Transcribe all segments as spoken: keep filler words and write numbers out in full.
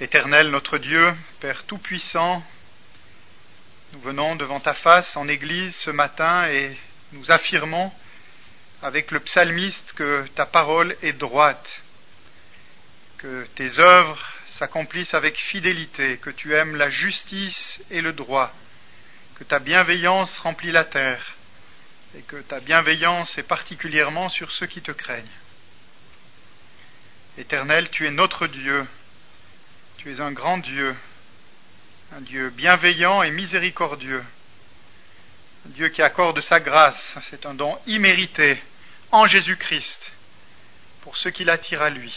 Éternel notre Dieu, Père Tout-Puissant, nous venons devant ta face en Église ce matin et nous affirmons avec le psalmiste que ta parole est droite, que tes œuvres s'accomplissent avec fidélité, que tu aimes la justice et le droit, que ta bienveillance remplit la terre et que ta bienveillance est particulièrement sur ceux qui te craignent. Éternel, tu es notre Dieu, tu es un grand Dieu, un Dieu bienveillant et miséricordieux, un Dieu qui accorde sa grâce, c'est un don immérité en Jésus-Christ pour ceux qui l'attirent à lui.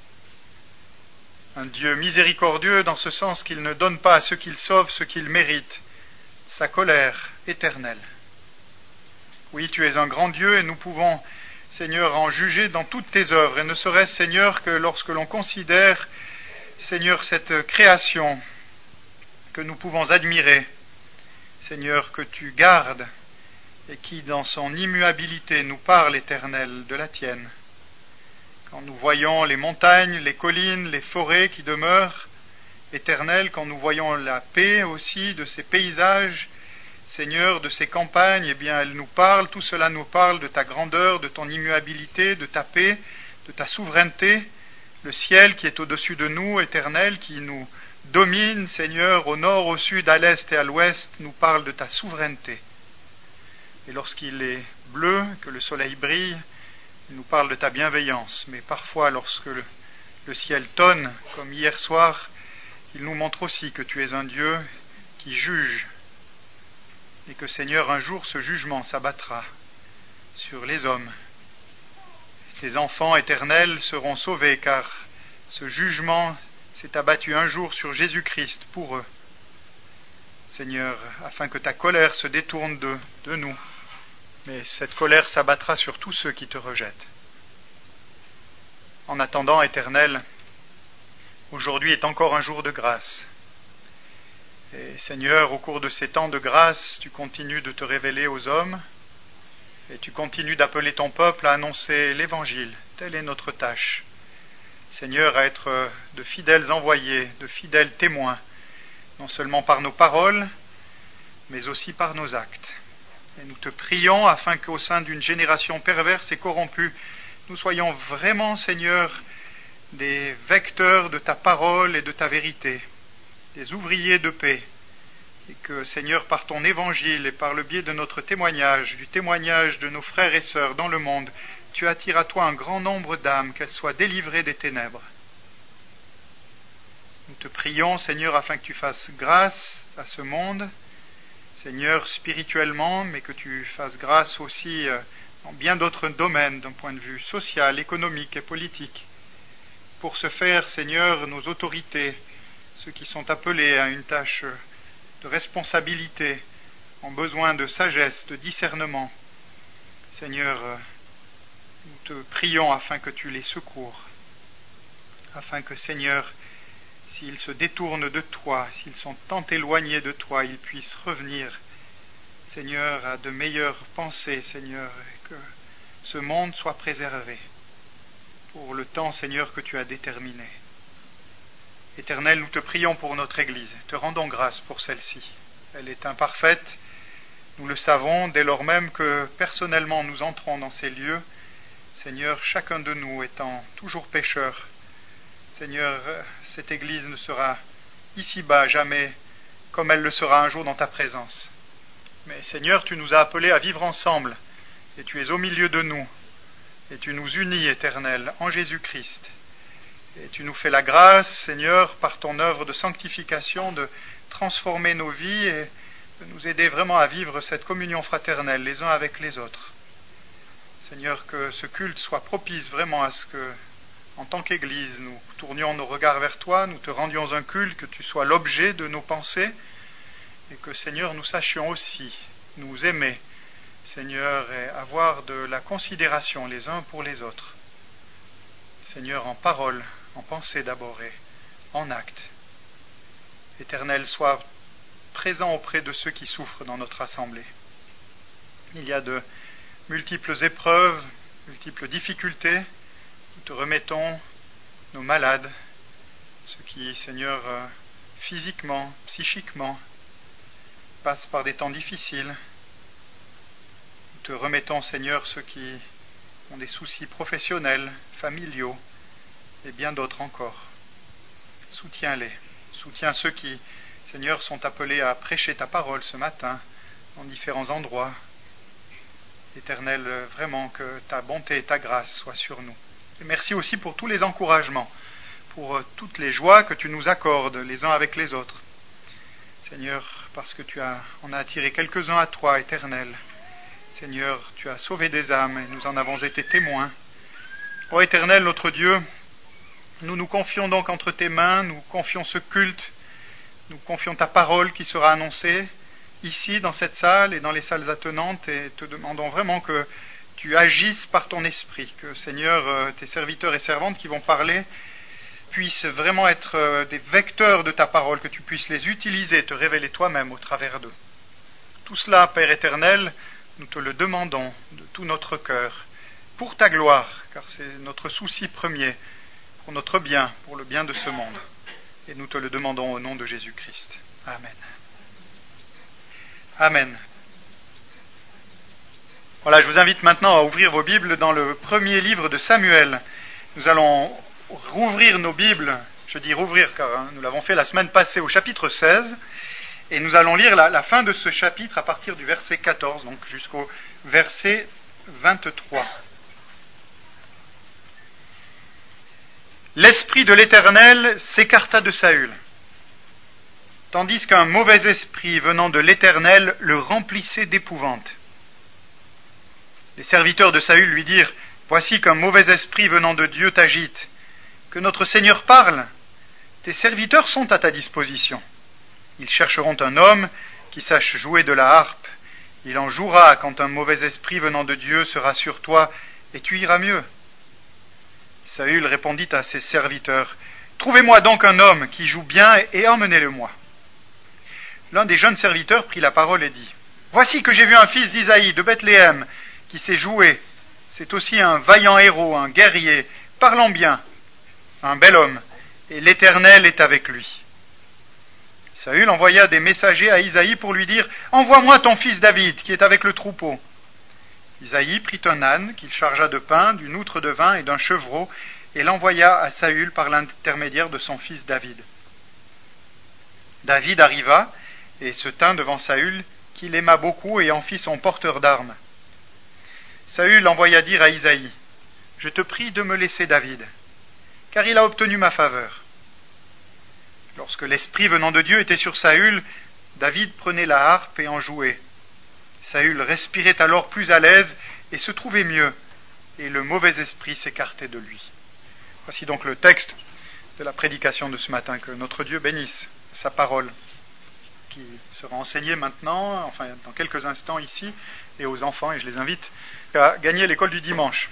Un Dieu miséricordieux dans ce sens qu'il ne donne pas à ceux qu'il sauve ce qu'ils méritent, sa colère éternelle. Oui, tu es un grand Dieu et nous pouvons, Seigneur, en juger dans toutes tes œuvres, et ne serait-ce, Seigneur, que lorsque l'on considère, Seigneur, cette création que nous pouvons admirer, Seigneur, que tu gardes et qui, dans son immuabilité, nous parle, Éternel, de la tienne. Quand nous voyons les montagnes, les collines, les forêts qui demeurent, Éternel, quand nous voyons la paix aussi de ces paysages, Seigneur, de ces campagnes, eh bien, elle nous parle, tout cela nous parle de ta grandeur, de ton immuabilité, de ta paix, de ta souveraineté, le ciel qui est au-dessus de nous, Éternel, qui nous domine, Seigneur, au nord, au sud, à l'est et à l'ouest, nous parle de ta souveraineté. Et lorsqu'il est bleu, que le soleil brille, il nous parle de ta bienveillance. Mais parfois, lorsque le, le ciel tonne, comme hier soir, il nous montre aussi que tu es un Dieu qui juge, et que, Seigneur, un jour ce jugement s'abattra sur les hommes. Tes enfants éternels seront sauvés, car ce jugement s'est abattu un jour sur Jésus-Christ pour eux. Seigneur, afin que ta colère se détourne de, de nous, mais cette colère s'abattra sur tous ceux qui te rejettent. En attendant, Éternel, aujourd'hui est encore un jour de grâce. Et Seigneur, au cours de ces temps de grâce, tu continues de te révéler aux hommes et tu continues d'appeler ton peuple à annoncer l'Évangile. Telle est notre tâche. Seigneur, à être de fidèles envoyés, de fidèles témoins, non seulement par nos paroles, mais aussi par nos actes. Et nous te prions afin qu'au sein d'une génération perverse et corrompue, nous soyons vraiment, Seigneur, des vecteurs de ta parole et de ta vérité, des ouvriers de paix, et que, Seigneur, par ton évangile et par le biais de notre témoignage, du témoignage de nos frères et sœurs dans le monde, tu attires à toi un grand nombre d'âmes, qu'elles soient délivrées des ténèbres. Nous te prions, Seigneur, afin que tu fasses grâce à ce monde, Seigneur, spirituellement, mais que tu fasses grâce aussi dans bien d'autres domaines, d'un point de vue social, économique et politique. Pour ce faire, Seigneur, nos autorités, ceux qui sont appelés à une tâche de responsabilité, ont besoin de sagesse, de discernement. Seigneur, nous te prions afin que tu les secours, afin que, Seigneur, s'ils se détournent de toi, s'ils sont tant éloignés de toi, ils puissent revenir, Seigneur, à de meilleures pensées, Seigneur, et que ce monde soit préservé pour le temps, Seigneur, que tu as déterminé. Éternel, nous te prions pour notre Église, te rendons grâce pour celle-ci. Elle est imparfaite, nous le savons, dès lors même que personnellement nous entrons dans ces lieux, Seigneur, chacun de nous étant toujours pécheur, Seigneur, cette Église ne sera ici-bas jamais comme elle le sera un jour dans ta présence. Mais Seigneur, tu nous as appelés à vivre ensemble, et tu es au milieu de nous, et tu nous unis, Éternel, en Jésus-Christ. Et tu nous fais la grâce, Seigneur, par ton œuvre de sanctification, de transformer nos vies et de nous aider vraiment à vivre cette communion fraternelle les uns avec les autres. Seigneur, que ce culte soit propice vraiment à ce que, en tant qu'Église, nous tournions nos regards vers toi, nous te rendions un culte, que tu sois l'objet de nos pensées, et que, Seigneur, nous sachions aussi nous aimer, Seigneur, et avoir de la considération les uns pour les autres. Seigneur, en parole, en pensée d'abord et en acte. Éternel, sois présent auprès de ceux qui souffrent dans notre assemblée. Il y a de multiples épreuves, multiples difficultés. Nous te remettons nos malades, ceux qui, Seigneur, euh, physiquement, psychiquement, passent par des temps difficiles. Nous te remettons, Seigneur, ceux qui ont des soucis professionnels, familiaux, et bien d'autres encore. Soutiens-les. Soutiens ceux qui, Seigneur, sont appelés à prêcher ta parole ce matin, en différents endroits. Éternel, vraiment que ta bonté et ta grâce soient sur nous. Et merci aussi pour tous les encouragements, pour toutes les joies que tu nous accordes les uns avec les autres. Seigneur, parce que tu as, en as attiré quelques-uns à toi, Éternel. Seigneur, tu as sauvé des âmes et nous en avons été témoins. Ô Éternel, notre Dieu, nous nous confions donc entre tes mains, nous confions ce culte, nous confions ta parole qui sera annoncée ici, dans cette salle et dans les salles attenantes, et te demandons vraiment que tu agisses par ton esprit, que, Seigneur, tes serviteurs et servantes qui vont parler puissent vraiment être des vecteurs de ta parole, que tu puisses les utiliser, te révéler toi-même au travers d'eux. Tout cela, Père éternel, nous te le demandons de tout notre cœur, pour ta gloire, car c'est notre souci premier, pour notre bien, pour le bien de ce monde. Et nous te le demandons au nom de Jésus-Christ. Amen. Amen. Voilà, je vous invite maintenant à ouvrir vos Bibles dans le premier livre de Samuel. Nous allons rouvrir nos Bibles, je dis rouvrir car hein, nous l'avons fait la semaine passée au chapitre seize, et nous allons lire la, la fin de ce chapitre à partir du verset quatorze, donc jusqu'au verset vingt-trois. L'esprit de l'Éternel s'écarta de Saül, tandis qu'un mauvais esprit venant de l'Éternel le remplissait d'épouvante. Les serviteurs de Saül lui dirent : Voici qu'un mauvais esprit venant de Dieu t'agite. Que notre Seigneur parle. Tes serviteurs sont à ta disposition. Ils chercheront un homme qui sache jouer de la harpe. Il en jouera quand un mauvais esprit venant de Dieu sera sur toi, et tu iras mieux. Saül répondit à ses serviteurs : Trouvez-moi donc un homme qui joue bien et emmenez-le-moi. L'un des jeunes serviteurs prit la parole et dit : Voici que j'ai vu un fils d'Isaïe de Bethléem qui sait jouer. C'est aussi un vaillant héros, un guerrier, parlant bien, un bel homme, et l'Éternel est avec lui. Saül envoya des messagers à Isaïe pour lui dire : Envoie-moi ton fils David, qui est avec le troupeau. Isaïe prit un âne qu'il chargea de pain, d'une outre de vin et d'un chevreau, et l'envoya à Saül par l'intermédiaire de son fils David. David arriva et se tint devant Saül, qu'il aima beaucoup, et en fit son porteur d'armes. Saül envoya dire à Isaïe : Je te prie de me laisser David, car il a obtenu ma faveur. Lorsque l'esprit venant de Dieu était sur Saül, David prenait la harpe et en jouait. Saül respirait alors plus à l'aise et se trouvait mieux, et le mauvais esprit s'écartait de lui. Voici donc le texte de la prédication de ce matin. Que notre Dieu bénisse sa parole, qui sera enseignée maintenant, enfin dans quelques instants ici, et aux enfants, et je les invite à gagner l'école du dimanche.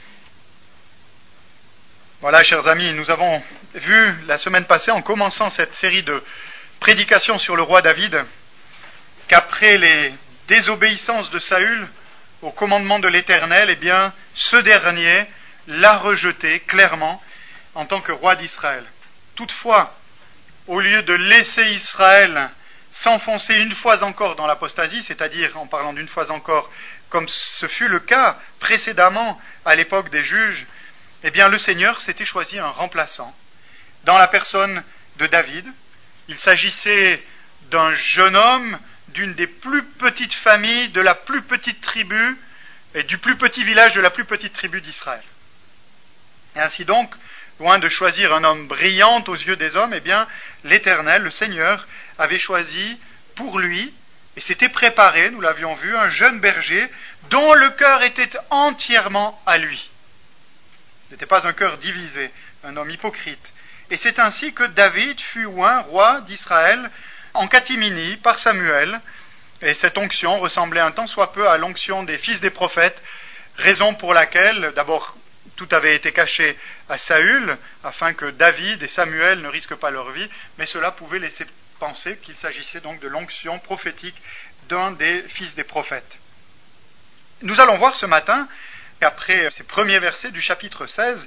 Voilà, chers amis, nous avons vu la semaine passée, en commençant cette série de prédications sur le roi David, qu'après les désobéissances de Saül au commandement de l'Éternel, eh bien, ce dernier l'a rejeté clairement en tant que roi d'Israël. Toutefois, au lieu de laisser Israël s'enfoncer une fois encore dans l'apostasie, c'est-à-dire, en parlant d'une fois encore, comme ce fut le cas précédemment à l'époque des juges, eh bien le Seigneur s'était choisi un remplaçant dans la personne de David. Il s'agissait d'un jeune homme d'une des plus petites familles, de la plus petite tribu et du plus petit village de la plus petite tribu d'Israël. Et ainsi donc, loin de choisir un homme brillant aux yeux des hommes, eh bien l'Éternel, le Seigneur, avait choisi pour lui, et s'était préparé, nous l'avions vu, un jeune berger dont le cœur était entièrement à lui. Ce n'était pas un cœur divisé, un homme hypocrite. Et c'est ainsi que David fut oint roi d'Israël en catimini par Samuel, et cette onction ressemblait un tant soit peu à l'onction des fils des prophètes, raison pour laquelle, d'abord, tout avait été caché à Saül, afin que David et Samuel ne risquent pas leur vie, mais cela pouvait laisser penser qu'il s'agissait donc de l'onction prophétique d'un des fils des prophètes. Nous allons voir ce matin, après ces premiers versets du chapitre seize,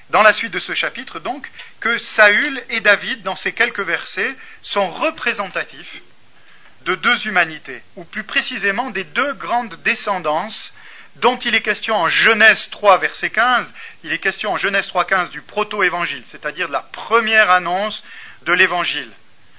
dans la suite de ce chapitre, donc, que Saül et David, dans ces quelques versets, sont représentatifs de deux humanités, ou plus précisément des deux grandes descendances dont il est question en Genèse trois, verset quinze. Il est question en Genèse trois, quinze du proto-évangile, c'est-à-dire de la première annonce de l'évangile. D'accord ?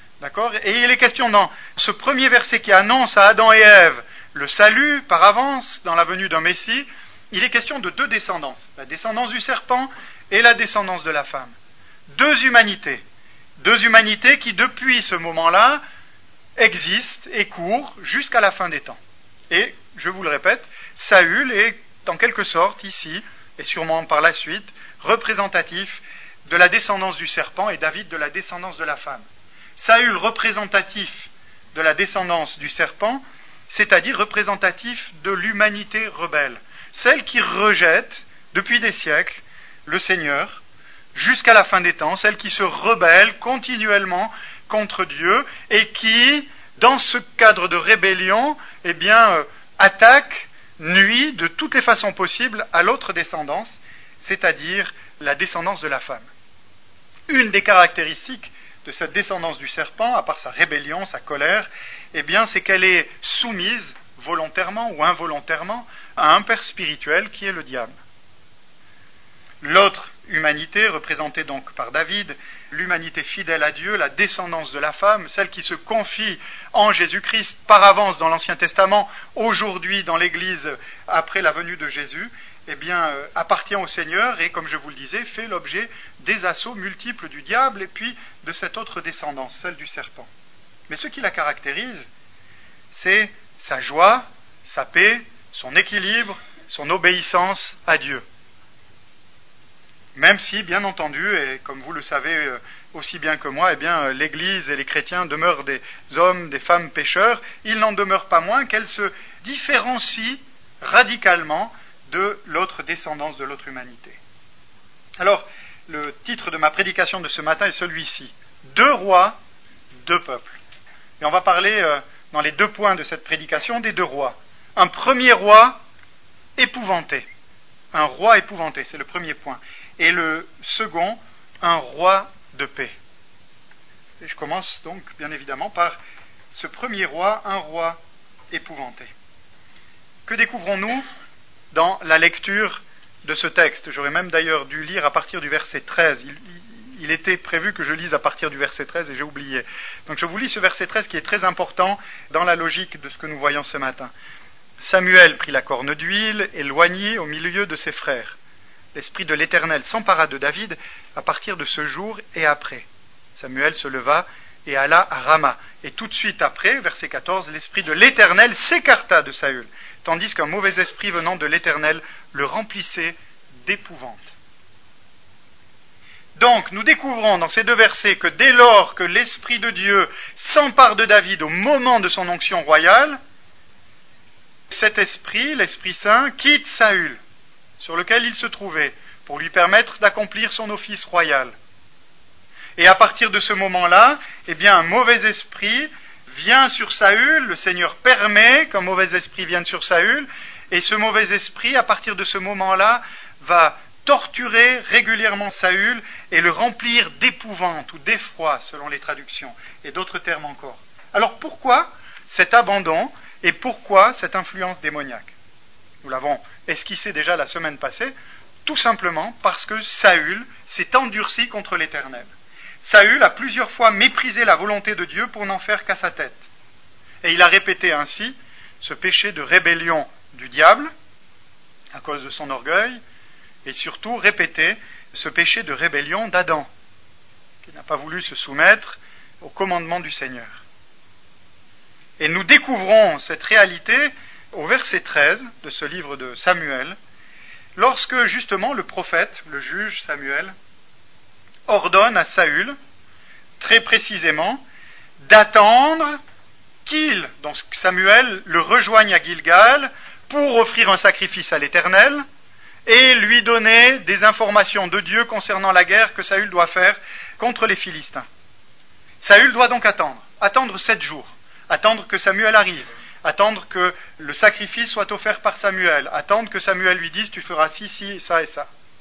Et il est question dans ce premier verset qui annonce à Adam et Ève le salut par avance dans la venue d'un Messie, il est question de deux descendances, la descendance du serpent et la descendance de la femme. Deux humanités, deux humanités qui depuis ce moment-là existent et courent jusqu'à la fin des temps. Et, je vous le répète, Saül est en quelque sorte ici, et sûrement par la suite, représentatif de la descendance du serpent et David de la descendance de la femme. Saül représentatif de la descendance du serpent, c'est-à-dire représentatif de l'humanité rebelle, celle qui rejette depuis des siècles le Seigneur jusqu'à la fin des temps, celle qui se rebelle continuellement contre Dieu et qui, dans ce cadre de rébellion, eh bien, euh, attaque, nuit de toutes les façons possibles à l'autre descendance, c'est-à-dire la descendance de la femme. Une des caractéristiques de cette descendance du serpent, à part sa rébellion, sa colère, eh bien, c'est qu'elle est soumise, volontairement ou involontairement, à un père spirituel qui est le diable. L'autre humanité, représentée donc par David, l'humanité fidèle à Dieu, la descendance de la femme, celle qui se confie en Jésus-Christ par avance dans l'Ancien Testament, aujourd'hui dans l'Église après la venue de Jésus, eh bien, euh, appartient au Seigneur et, comme je vous le disais, fait l'objet des assauts multiples du diable et puis de cette autre descendance, celle du serpent. Mais ce qui la caractérise, c'est sa joie, sa paix, son équilibre, son obéissance à Dieu. Même si, bien entendu, et comme vous le savez aussi bien que moi, eh bien, l'Église et les chrétiens demeurent des hommes, des femmes pécheurs, il n'en demeure pas moins qu'elles se différencient radicalement de l'autre descendance, de l'autre humanité. Alors, le titre de ma prédication de ce matin est celui-ci. Deux rois, deux peuples. Et on va parler, euh, dans les deux points de cette prédication, des deux rois. Un premier roi épouvanté. Un roi épouvanté, c'est le premier point. Et le second, un roi de paix. Et je commence donc, bien évidemment, par ce premier roi, un roi épouvanté. Que découvrons-nous dans la lecture de ce texte? J'aurais même d'ailleurs dû lire à partir du verset treize. Il, il, il était prévu que je lise à partir du verset treize et j'ai oublié. Donc je vous lis ce verset treize qui est très important dans la logique de ce que nous voyons ce matin. Samuel prit la corne d'huile et l'oignit au milieu de ses frères. L'Esprit de l'Éternel s'empara de David à partir de ce jour et après. Samuel se leva et alla à Rama. Et tout de suite après, verset quatorze, l'Esprit de l'Éternel s'écarta de Saül, tandis qu'un mauvais esprit venant de l'Éternel le remplissait d'épouvante. Donc, nous découvrons dans ces deux versets que dès lors que l'Esprit de Dieu s'empare de David au moment de son onction royale, cet esprit, l'Esprit Saint, quitte Saül, sur lequel il se trouvait, pour lui permettre d'accomplir son office royal. Et à partir de ce moment-là, eh bien, un mauvais esprit vient sur Saül, le Seigneur permet qu'un mauvais esprit vienne sur Saül, et ce mauvais esprit, à partir de ce moment-là, va torturer régulièrement Saül et le remplir d'épouvante ou d'effroi, selon les traductions, et d'autres termes encore. Alors pourquoi cet abandon et pourquoi cette influence démoniaque? Nous l'avons esquissé déjà la semaine passée, tout simplement parce que Saül s'est endurci contre l'Éternel. Saül a plusieurs fois méprisé la volonté de Dieu pour n'en faire qu'à sa tête. Et il a répété ainsi ce péché de rébellion du diable, à cause de son orgueil, et surtout répété ce péché de rébellion d'Adam, qui n'a pas voulu se soumettre au commandement du Seigneur. Et nous découvrons cette réalité au verset treize de ce livre de Samuel, lorsque justement le prophète, le juge Samuel, ordonne à Saül, très précisément, d'attendre qu'il, donc Samuel, le rejoigne à Gilgal pour offrir un sacrifice à l'Éternel et lui donner des informations de Dieu concernant la guerre que Saül doit faire contre les Philistins. Saül doit donc attendre, attendre sept jours, attendre que Samuel arrive, attendre que le sacrifice soit offert par Samuel, attendre que Samuel lui dise « tu feras ci, ci, ça et ça ».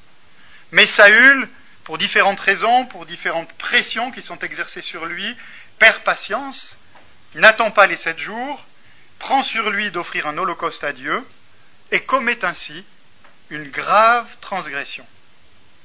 Mais Saül, pour différentes raisons, pour différentes pressions qui sont exercées sur lui, perd patience, n'attend pas les sept jours, prend sur lui d'offrir un holocauste à Dieu et commet ainsi une grave transgression. Pourquoi ?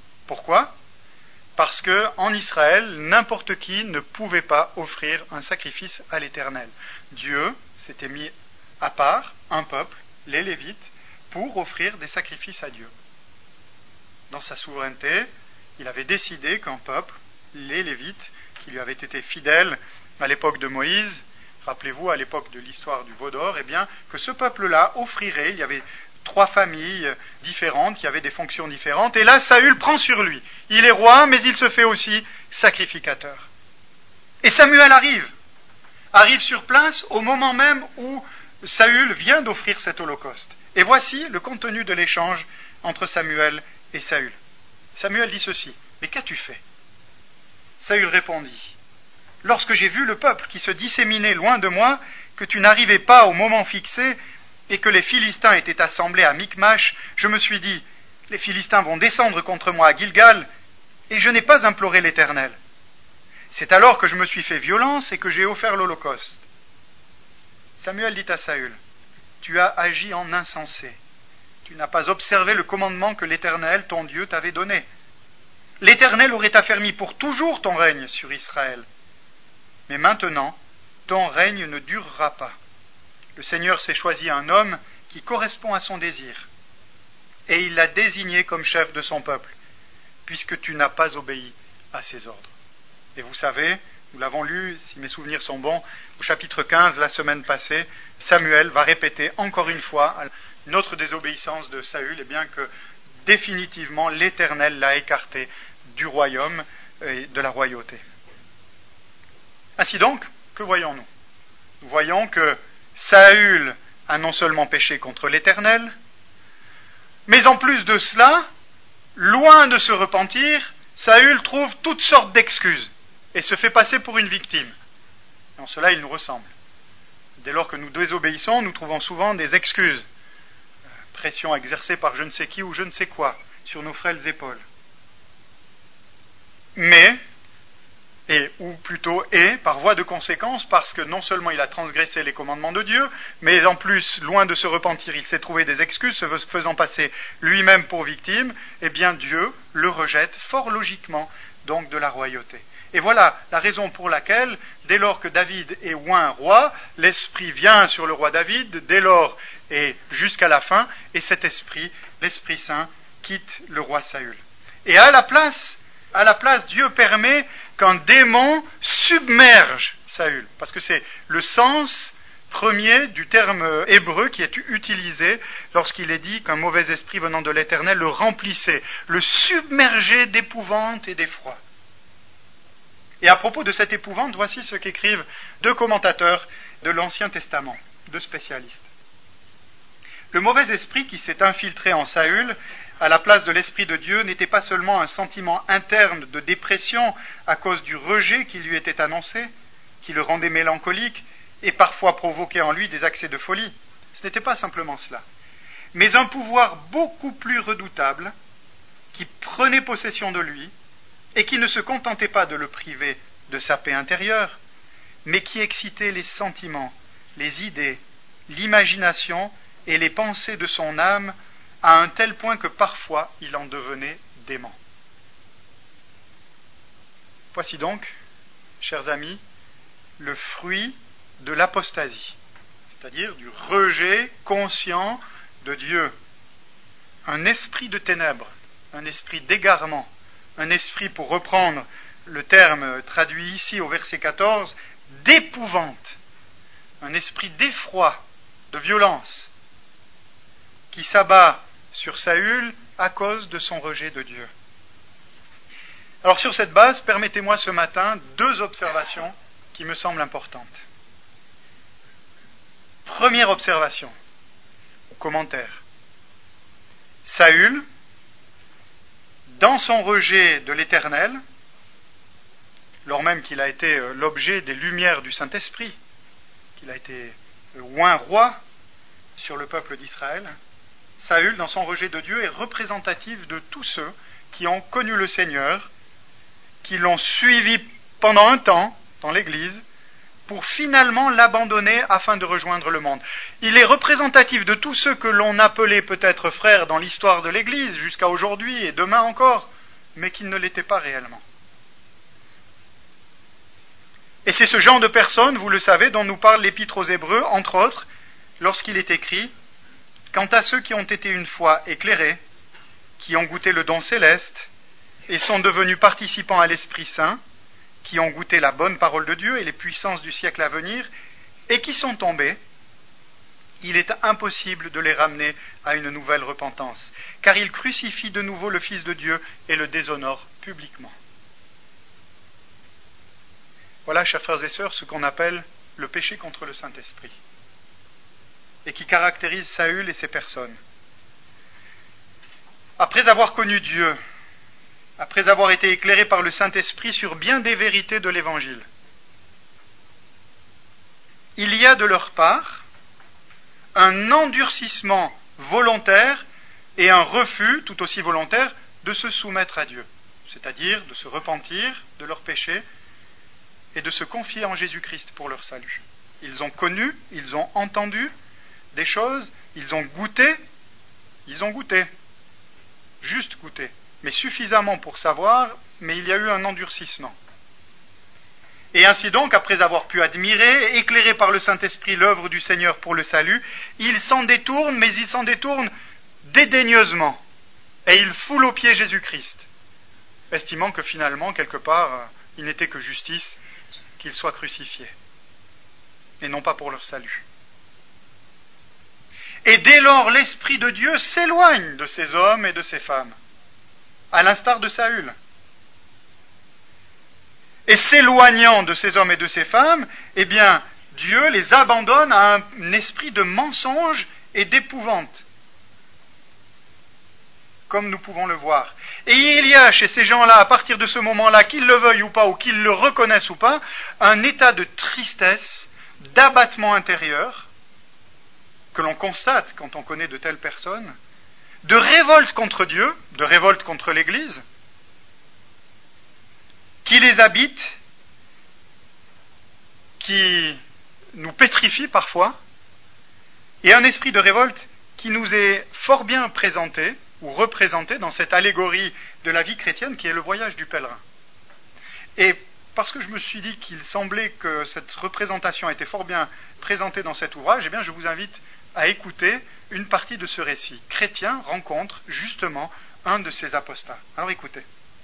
Parce que en Israël, n'importe qui ne pouvait pas offrir un sacrifice à l'Éternel. Dieu s'était mis à part un peuple, les Lévites, pour offrir des sacrifices à Dieu. Dans sa souveraineté, il avait décidé qu'un peuple, les Lévites, qui lui avaient été fidèles à l'époque de Moïse, rappelez-vous, à l'époque de l'histoire du veau d'or, eh bien, que ce peuple-là offrirait, il y avait trois familles différentes qui avaient des fonctions différentes, et là, Saül prend sur lui. Il est roi, mais il se fait aussi sacrificateur. Et Samuel arrive, arrive sur place au moment même où Saül vient d'offrir cet holocauste. Et voici le contenu de l'échange entre Samuel et Saül. Samuel dit ceci, « Mais qu'as-tu fait ?» Saül répondit, « Lorsque j'ai vu le peuple qui se disséminait loin de moi, que tu n'arrivais pas au moment fixé, et que les Philistins étaient assemblés à Michmash, je me suis dit, les Philistins vont descendre contre moi à Gilgal, et je n'ai pas imploré l'Éternel. C'est alors que je me suis fait violence et que j'ai offert l'holocauste. » Samuel dit à Saül, « Tu as agi en insensé. Tu n'as pas observé le commandement que l'Éternel, ton Dieu, t'avait donné. L'Éternel aurait affermi pour toujours ton règne sur Israël. Mais maintenant, ton règne ne durera pas. Le Seigneur s'est choisi un homme qui correspond à son désir, et il l'a désigné comme chef de son peuple, puisque tu n'as pas obéi à ses ordres. » Et vous savez, nous l'avons lu, si mes souvenirs sont bons, au chapitre quinze, la semaine passée, Samuel va répéter encore une fois notre désobéissance de Saül, et bien que définitivement l'Éternel l'a écarté du royaume et de la royauté. Ainsi donc, que voyons-nous ? Nous voyons que Saül a non seulement péché contre l'Éternel, mais en plus de cela, loin de se repentir, Saül trouve toutes sortes d'excuses et se fait passer pour une victime. En cela, il nous ressemble. Dès lors que nous désobéissons, nous trouvons souvent des excuses. Pression exercée par je ne sais qui ou je ne sais quoi sur nos frêles épaules. Mais, et ou plutôt et, par voie de conséquence, parce que non seulement il a transgressé les commandements de Dieu, mais en plus, loin de se repentir, il s'est trouvé des excuses, se faisant passer lui-même pour victime, eh bien Dieu le rejette fort logiquement donc de la royauté. Et voilà la raison pour laquelle, dès lors que David est oint roi, l'Esprit vient sur le roi David, dès lors et jusqu'à la fin, et cet Esprit, l'Esprit Saint, quitte le roi Saül. Et à la place, à la place, Dieu permet qu'un démon submerge Saül, parce que c'est le sens premier du terme hébreu qui est utilisé lorsqu'il est dit qu'un mauvais esprit venant de l'Éternel le remplissait, le submergeait d'épouvante et d'effroi. Et à propos de cette épouvante, voici ce qu'écrivent deux commentateurs de l'Ancien Testament, deux spécialistes. Le mauvais esprit qui s'est infiltré en Saül, à la place de l'Esprit de Dieu, n'était pas seulement un sentiment interne de dépression à cause du rejet qui lui était annoncé, qui le rendait mélancolique et parfois provoquait en lui des accès de folie. Ce n'était pas simplement cela, mais un pouvoir beaucoup plus redoutable qui prenait possession de lui et qui ne se contentait pas de le priver de sa paix intérieure, mais qui excitait les sentiments, les idées, l'imagination et les pensées de son âme à un tel point que parfois il en devenait dément. Voici donc, chers amis, le fruit de l'apostasie, c'est-à-dire du rejet conscient de Dieu. Un esprit de ténèbres, un esprit d'égarement, un esprit, pour reprendre le terme traduit ici au verset quatorze, d'épouvante, un esprit d'effroi, de violence, qui s'abat sur Saül à cause de son rejet de Dieu. Alors sur cette base, permettez-moi ce matin deux observations qui me semblent importantes. Première observation, ou commentaire. Saül, dans son rejet de l'Éternel, lors même qu'il a été l'objet des lumières du Saint-Esprit, qu'il a été oint roi sur le peuple d'Israël, Saül, dans son rejet de Dieu, est représentatif de tous ceux qui ont connu le Seigneur, qui l'ont suivi pendant un temps dans l'Église, pour finalement l'abandonner afin de rejoindre le monde. Il est représentatif de tous ceux que l'on appelait peut-être frères dans l'histoire de l'Église, jusqu'à aujourd'hui et demain encore, mais qui ne l'étaient pas réellement. Et c'est ce genre de personnes, vous le savez, dont nous parle l'Épître aux Hébreux, entre autres, lorsqu'il est écrit « Quant à ceux qui ont été une fois éclairés, qui ont goûté le don céleste, et sont devenus participants à l'Esprit Saint, qui ont goûté la bonne parole de Dieu et les puissances du siècle à venir, et qui sont tombés, il est impossible de les ramener à une nouvelle repentance, car ils crucifient de nouveau le Fils de Dieu et le déshonorent publiquement. » Voilà, chers frères et sœurs, ce qu'on appelle le péché contre le Saint-Esprit, et qui caractérise Saül et ses personnes. Après avoir connu Dieu, après avoir été éclairés par le Saint-Esprit sur bien des vérités de l'Évangile, il y a de leur part un endurcissement volontaire et un refus tout aussi volontaire de se soumettre à Dieu, c'est-à-dire de se repentir de leurs péchés et de se confier en Jésus-Christ pour leur salut. Ils ont connu, ils ont entendu des choses, ils ont goûté, ils ont goûté, juste goûté, mais suffisamment pour savoir, mais il y a eu un endurcissement. Et ainsi donc, après avoir pu admirer, éclairé par le Saint-Esprit l'œuvre du Seigneur pour le salut, ils s'en détournent, mais ils s'en détournent dédaigneusement, et ils foulent aux pieds Jésus-Christ, estimant que finalement, quelque part, il n'était que justice qu'ils soient crucifiés, et non pas pour leur salut. Et dès lors, l'Esprit de Dieu s'éloigne de ces hommes et de ces femmes, à l'instar de Saül. Et s'éloignant de ces hommes et de ces femmes, eh bien, Dieu les abandonne à un esprit de mensonge et d'épouvante, comme nous pouvons le voir. Et il y a chez ces gens-là, à partir de ce moment-là, qu'ils le veuillent ou pas, ou qu'ils le reconnaissent ou pas, un état de tristesse, d'abattement intérieur, que l'on constate quand on connaît de telles personnes, de révolte contre Dieu, de révolte contre l'Église, qui les habite, qui nous pétrifie parfois, et un esprit de révolte qui nous est fort bien présenté, ou représenté dans cette allégorie de la vie chrétienne qui est le voyage du pèlerin. Et parce que je me suis dit qu'il semblait que cette représentation était fort bien présentée dans cet ouvrage, eh bien je vous invite à écouter une partie de ce récit. Chrétien rencontre justement un de ces apostats. Alors écoutez.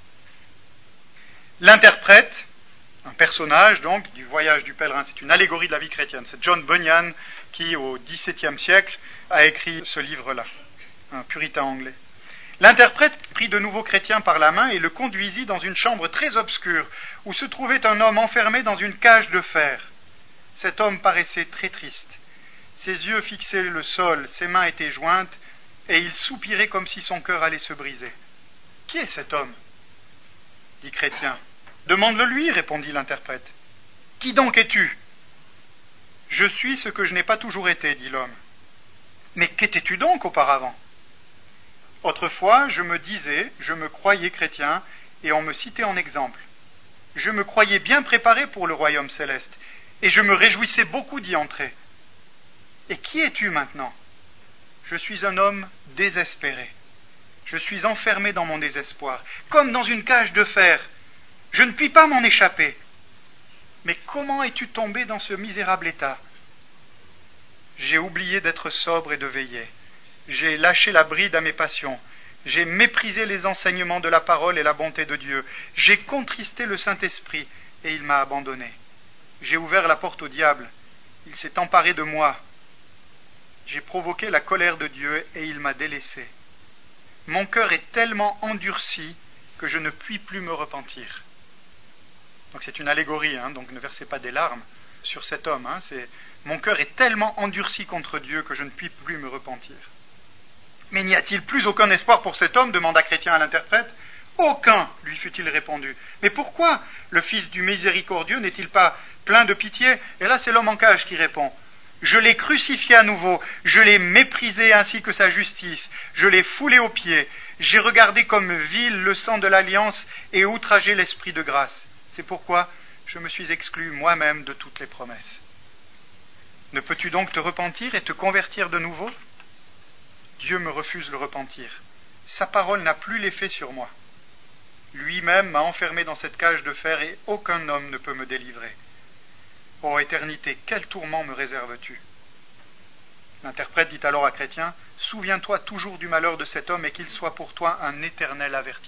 L'interprète, un personnage donc du voyage du pèlerin, c'est une allégorie de la vie chrétienne. C'est John Bunyan qui, au dix-septième siècle, a écrit ce livre-là, un puritain anglais. L'interprète prit de nouveau Chrétien par la main et le conduisit dans une chambre très obscure où se trouvait un homme enfermé dans une cage de fer. Cet homme paraissait très triste. Ses yeux fixaient le sol, ses mains étaient jointes et il soupirait comme si son cœur allait se briser. « Qui est cet homme » dit Chrétien. « Demande-le lui, répondit l'interprète. « Qui donc es-tu » ? « Je suis ce que je n'ai pas toujours été, dit l'homme. »« Mais qu'étais-tu donc auparavant » ? Autrefois, je me disais, je me croyais chrétien, et on me citait en exemple. Je me croyais bien préparé pour le royaume céleste, et je me réjouissais beaucoup d'y entrer. Et qui es-tu maintenant ? Je suis un homme désespéré. Je suis enfermé dans mon désespoir, comme dans une cage de fer. Je ne puis pas m'en échapper. Mais comment es-tu tombé dans ce misérable état ? J'ai oublié d'être sobre et de veiller. J'ai lâché la bride à mes passions. J'ai méprisé les enseignements de la parole et la bonté de Dieu. J'ai contristé le Saint-Esprit et il m'a abandonné. J'ai ouvert la porte au diable. Il s'est emparé de moi. J'ai provoqué la colère de Dieu et il m'a délaissé. Mon cœur est tellement endurci que je ne puis plus me repentir. Donc c'est une allégorie, hein, donc ne versez pas des larmes sur cet homme. Hein, c'est, mon cœur est tellement endurci contre Dieu que je ne puis plus me repentir. Mais n'y a-t-il plus aucun espoir pour cet homme ? Demanda Chrétien à l'interprète. Aucun, lui fut-il répondu. Mais pourquoi le Fils du miséricordieux n'est-il pas plein de pitié ? Et là c'est l'homme en cage qui répond. Je l'ai crucifié à nouveau, je l'ai méprisé ainsi que sa justice, je l'ai foulé aux pieds, j'ai regardé comme vil le sang de l'alliance et outragé l'esprit de grâce. C'est pourquoi je me suis exclu moi-même de toutes les promesses. Ne peux-tu donc te repentir et te convertir de nouveau ? Dieu me refuse le repentir. Sa parole n'a plus l'effet sur moi. Lui-même m'a enfermé dans cette cage de fer et aucun homme ne peut me délivrer. Ô éternité, quel tourment me réserves-tu ? L'interprète dit alors à Chrétien, « Souviens-toi toujours du malheur de cet homme et qu'il soit pour toi un éternel avertissement. »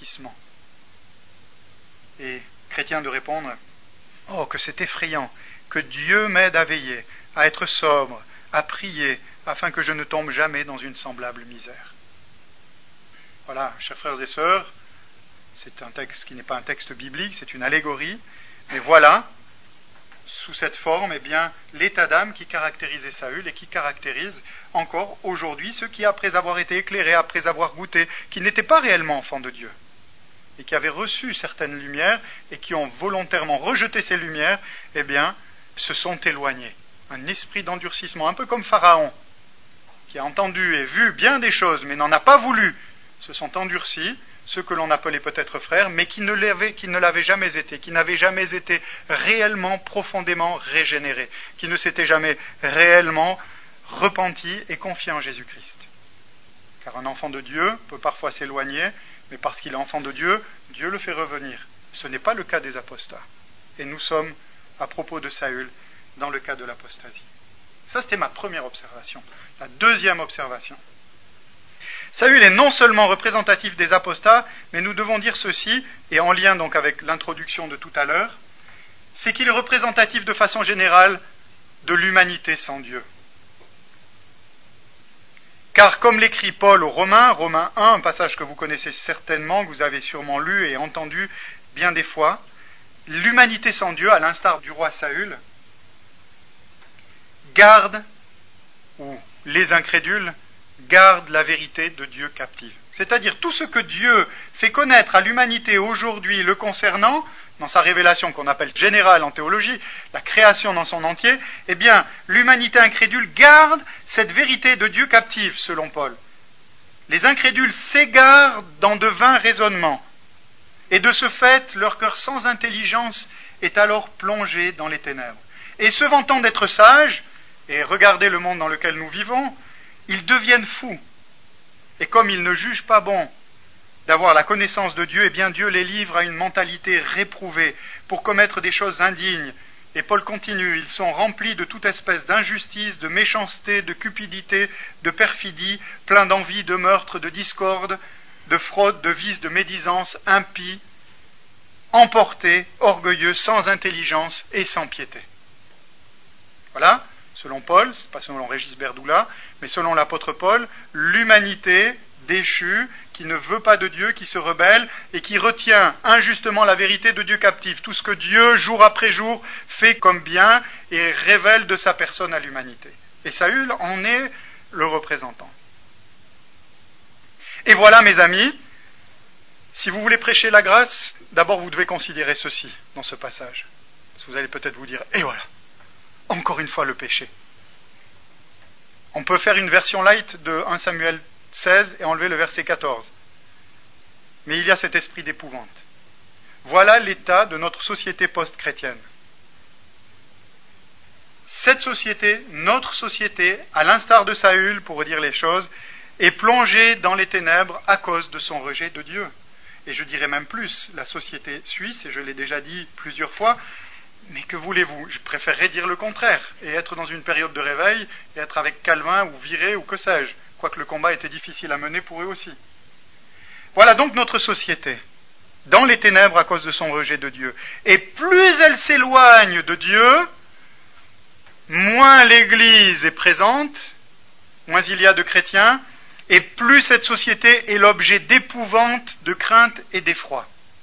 Et Chrétien de répondre, « Oh, que c'est effrayant, que Dieu m'aide à veiller, à être sobre, à prier, afin que je ne tombe jamais dans une semblable misère. » Voilà, chers frères et sœurs, c'est un texte qui n'est pas un texte biblique, c'est une allégorie, mais voilà, sous cette forme, eh bien, l'état d'âme qui caractérisait Saül et qui caractérise encore aujourd'hui ceux qui, après avoir été éclairés, après avoir goûté, qui n'étaient pas réellement enfants de Dieu, et qui avaient reçu certaines lumières, et qui ont volontairement rejeté ces lumières, eh bien, se sont éloignés. Un esprit d'endurcissement, un peu comme Pharaon, qui a entendu et vu bien des choses, mais n'en a pas voulu, se sont endurcis, ceux que l'on appelait peut-être frères, mais qui ne l'avaient, qui ne l'avaient jamais été, qui n'avaient jamais été réellement, profondément régénérés, qui ne s'étaient jamais réellement repentis et confiés en Jésus-Christ. Car un enfant de Dieu peut parfois s'éloigner, mais parce qu'il est enfant de Dieu, Dieu le fait revenir. Ce n'est pas le cas des apostats. Et nous sommes, à propos de Saül, dans le cas de l'apostasie. Ça, c'était ma première observation. La deuxième observation. Saül est non seulement représentatif des apostats, mais nous devons dire ceci, et en lien donc avec l'introduction de tout à l'heure, c'est qu'il est représentatif de façon générale de l'humanité sans Dieu. Car comme l'écrit Paul aux Romains, Romains un, un passage que vous connaissez certainement, que vous avez sûrement lu et entendu bien des fois, l'humanité sans Dieu, à l'instar du roi Saül, garde, ou les incrédules, gardent la vérité de Dieu captive. C'est-à-dire tout ce que Dieu fait connaître à l'humanité aujourd'hui le concernant, dans sa révélation qu'on appelle générale en théologie, la création dans son entier, eh bien, l'humanité incrédule garde cette vérité de Dieu captive, selon Paul. Les incrédules s'égarent dans de vains raisonnements, et de ce fait, leur cœur sans intelligence est alors plongé dans les ténèbres. Et se vantant d'être sages, et regardez le monde dans lequel nous vivons, ils deviennent fous. Et comme ils ne jugent pas bon d'avoir la connaissance de Dieu, eh bien Dieu les livre à une mentalité réprouvée pour commettre des choses indignes. Et Paul continue, ils sont remplis de toute espèce d'injustice, de méchanceté, de cupidité, de perfidie, pleins d'envie, de meurtre, de discorde, de fraude, de vice, de médisance, impies, emportés, orgueilleux, sans intelligence et sans piété. Voilà. Selon Paul, ce n'est pas selon Régis Berdoula, mais selon l'apôtre Paul, l'humanité déchue, qui ne veut pas de Dieu, qui se rebelle et qui retient injustement la vérité de Dieu captive. Tout ce que Dieu, jour après jour, fait comme bien et révèle de sa personne à l'humanité. Et Saül en est le représentant. Et voilà, mes amis, si vous voulez prêcher la grâce, d'abord vous devez considérer ceci dans ce passage. Parce que vous allez peut-être vous dire, et voilà, encore une fois le péché. On peut faire une version light de premier Samuel seize et enlever le verset quatorze. Mais il y a cet esprit d'épouvante. Voilà l'état de notre société post-chrétienne. Cette société, notre société, à l'instar de Saül, pour dire les choses, est plongée dans les ténèbres à cause de son rejet de Dieu. Et je dirais même plus, la société suisse, et je l'ai déjà dit plusieurs fois, mais que voulez-vous ? Je préférerais dire le contraire, et être dans une période de réveil, et être avec Calvin, ou viré, ou que sais-je, quoique le combat était difficile à mener pour eux aussi. Voilà donc notre société, dans les ténèbres à cause de son rejet de Dieu. Et plus elle s'éloigne de Dieu, moins l'Église est présente, moins il y a de chrétiens, et plus cette société est l'objet d'épouvante, de crainte et d'effroi.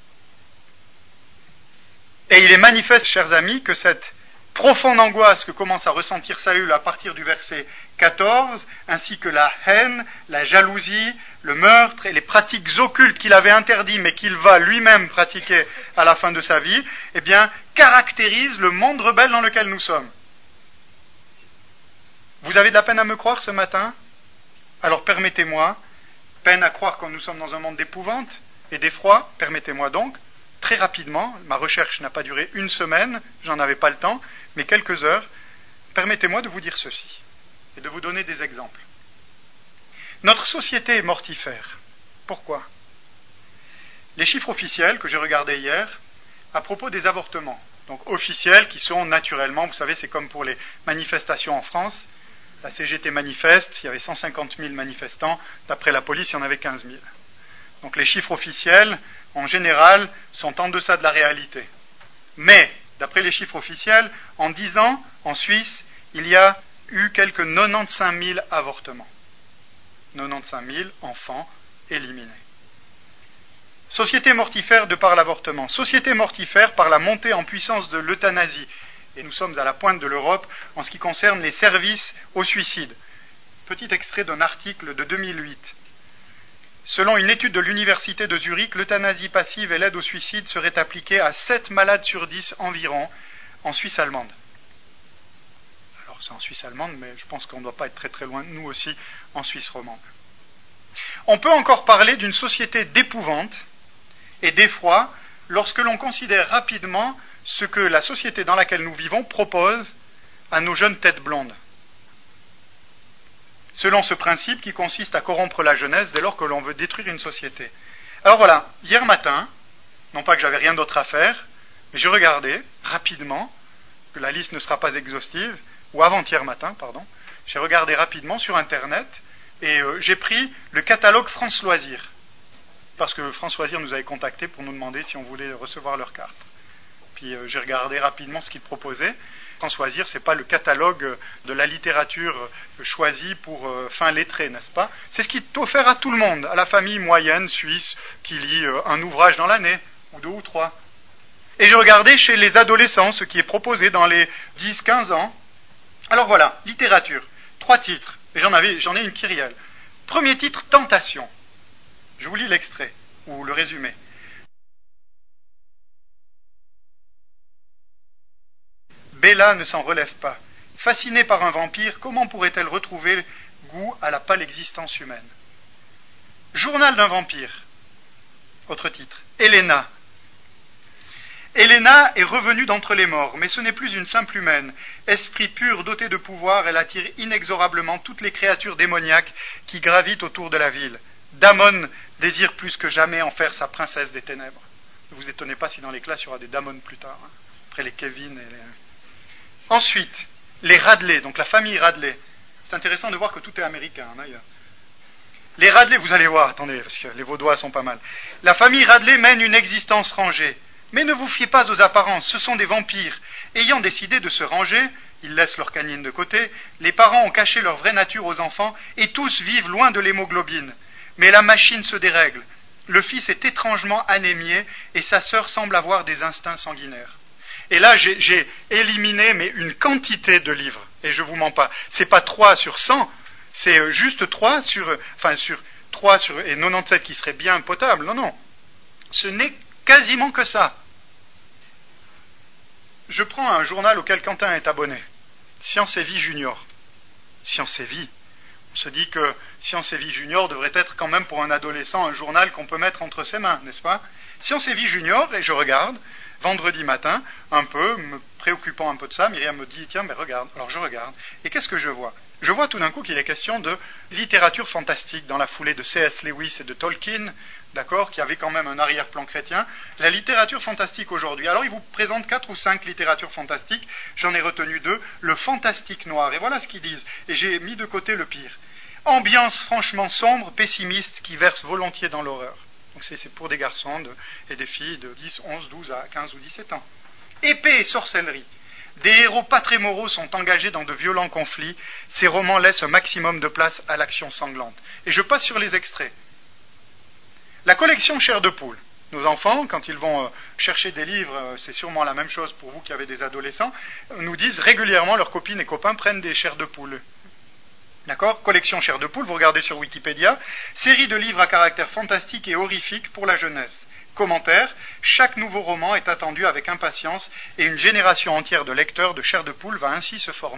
Et il est manifeste, chers amis, que cette profonde angoisse que commence à ressentir Saül à partir du verset quatorze, ainsi que la haine, la jalousie, le meurtre et les pratiques occultes qu'il avait interdites mais qu'il va lui-même pratiquer à la fin de sa vie, eh bien, caractérisent le monde rebelle dans lequel nous sommes. Vous avez de la peine à me croire ce matin? Alors permettez-moi, peine à croire que nous sommes dans un monde d'épouvante et d'effroi, permettez-moi donc, très rapidement, ma recherche n'a pas duré une semaine, j'en avais pas le temps, mais quelques heures, permettez-moi de vous dire ceci et de vous donner des exemples. Notre société est mortifère. Pourquoi? Les chiffres officiels que j'ai regardés hier à propos des avortements, donc officiels qui sont naturellement, vous savez, c'est comme pour les manifestations en France, la C G T manifeste, il y avait cent cinquante mille manifestants, d'après la police, il y en avait quinze mille. Donc les chiffres officiels, en général, sont en deçà de la réalité. Mais, d'après les chiffres officiels, en dix ans, en Suisse, il y a eu quelques quatre-vingt-quinze mille avortements. quatre-vingt-quinze mille enfants éliminés. Société mortifère de par l'avortement. Société mortifère par la montée en puissance de l'euthanasie. Et nous sommes à la pointe de l'Europe en ce qui concerne les services au suicide. Petit extrait d'un article de deux mille huit. Selon une étude de l'université de Zurich, l'euthanasie passive et l'aide au suicide seraient appliquées à sept malades sur dix environ en Suisse allemande. Alors c'est en Suisse allemande, mais je pense qu'on ne doit pas être très très loin, nous aussi, en Suisse romande. On peut encore parler d'une société d'épouvante et d'effroi lorsque l'on considère rapidement ce que la société dans laquelle nous vivons propose à nos jeunes têtes blondes. Selon ce principe qui consiste à corrompre la jeunesse dès lors que l'on veut détruire une société. Alors voilà, hier matin, non pas que j'avais rien d'autre à faire, mais j'ai regardé rapidement, que la liste ne sera pas exhaustive, ou avant-hier matin, pardon, j'ai regardé rapidement sur Internet et euh, j'ai pris le catalogue France Loisirs. Parce que France Loisirs nous avait contactés pour nous demander si on voulait recevoir leur carte. Puis euh, j'ai regardé rapidement ce qu'ils proposaient. France Loisirs, ce n'est pas le catalogue de la littérature choisie pour euh, fin lettré, n'est-ce pas? C'est ce qui est offert à tout le monde, à la famille moyenne suisse qui lit euh, un ouvrage dans l'année, ou deux ou trois. Et j'ai regardé chez les adolescents ce qui est proposé dans les dix à quinze ans. Alors voilà, littérature, trois titres, et j'en avais, j'en ai une kyrielle. Premier titre, Tentation. Je vous lis l'extrait, ou le résumé. Bella ne s'en relève pas. Fascinée par un vampire, comment pourrait-elle retrouver goût à la pâle existence humaine? Journal d'un vampire. Autre titre. Helena. Helena est revenue d'entre les morts, mais ce n'est plus une simple humaine. Esprit pur, doté de pouvoir, elle attire inexorablement toutes les créatures démoniaques qui gravitent autour de la ville. Damon désire plus que jamais en faire sa princesse des ténèbres. Ne vous étonnez pas si dans les classes il y aura des Damon plus tard, hein, après les Kevin et les... Ensuite, les Radley, donc la famille Radley. C'est intéressant de voir que tout est américain, hein, d'ailleurs. Les Radley, vous allez voir, attendez, parce que les Vaudois sont pas mal. La famille Radley mène une existence rangée. Mais ne vous fiez pas aux apparences, ce sont des vampires. Ayant décidé de se ranger, ils laissent leur canine de côté, les parents ont caché leur vraie nature aux enfants, et tous vivent loin de l'hémoglobine. Mais la machine se dérègle. Le fils est étrangement anémié, et sa sœur semble avoir des instincts sanguinaires. Et là, j'ai, j'ai éliminé mais une quantité de livres, et je vous mens pas. C'est pas trois sur cent, c'est juste trois sur, enfin sur trois sur et quatre-vingt-dix-sept qui seraient bien potables. Non, non, ce n'est quasiment que ça. Je prends un journal auquel Quentin est abonné, Science et Vie Junior. Science et Vie. On se dit que Science et Vie Junior devrait être quand même pour un adolescent un journal qu'on peut mettre entre ses mains, n'est-ce pas? Science et Vie Junior, et je regarde. Vendredi matin, un peu, me préoccupant un peu de ça, Myriam me dit, tiens, mais regarde. Alors je regarde. Et qu'est-ce que je vois? Je vois tout d'un coup qu'il est question de littérature fantastique dans la foulée de C S Lewis et de Tolkien, d'accord, qui avait quand même un arrière-plan chrétien. La littérature fantastique aujourd'hui. Alors il vous présente quatre ou cinq littératures fantastiques. J'en ai retenu deux. Le fantastique noir. Et voilà ce qu'ils disent. Et j'ai mis de côté le pire. Ambiance franchement sombre, pessimiste, qui verse volontiers dans l'horreur. Donc c'est, c'est pour des garçons de, et des filles de dix, onze, douze à quinze ou dix-sept ans. Épée et sorcellerie. Des héros pas très moraux sont engagés dans de violents conflits. Ces romans laissent un maximum de place à l'action sanglante. Et je passe sur les extraits. La collection Chair de poule. Nos enfants, quand ils vont chercher des livres, c'est sûrement la même chose pour vous qui avez des adolescents, nous disent régulièrement, leurs copines et copains prennent des chairs de poule. D'accord? Collection Chair de poule, vous regardez sur Wikipédia. Série de livres à caractère fantastique et horrifique pour la jeunesse. Commentaire, chaque nouveau roman est attendu avec impatience et une génération entière de lecteurs de Chair de poule va ainsi se former.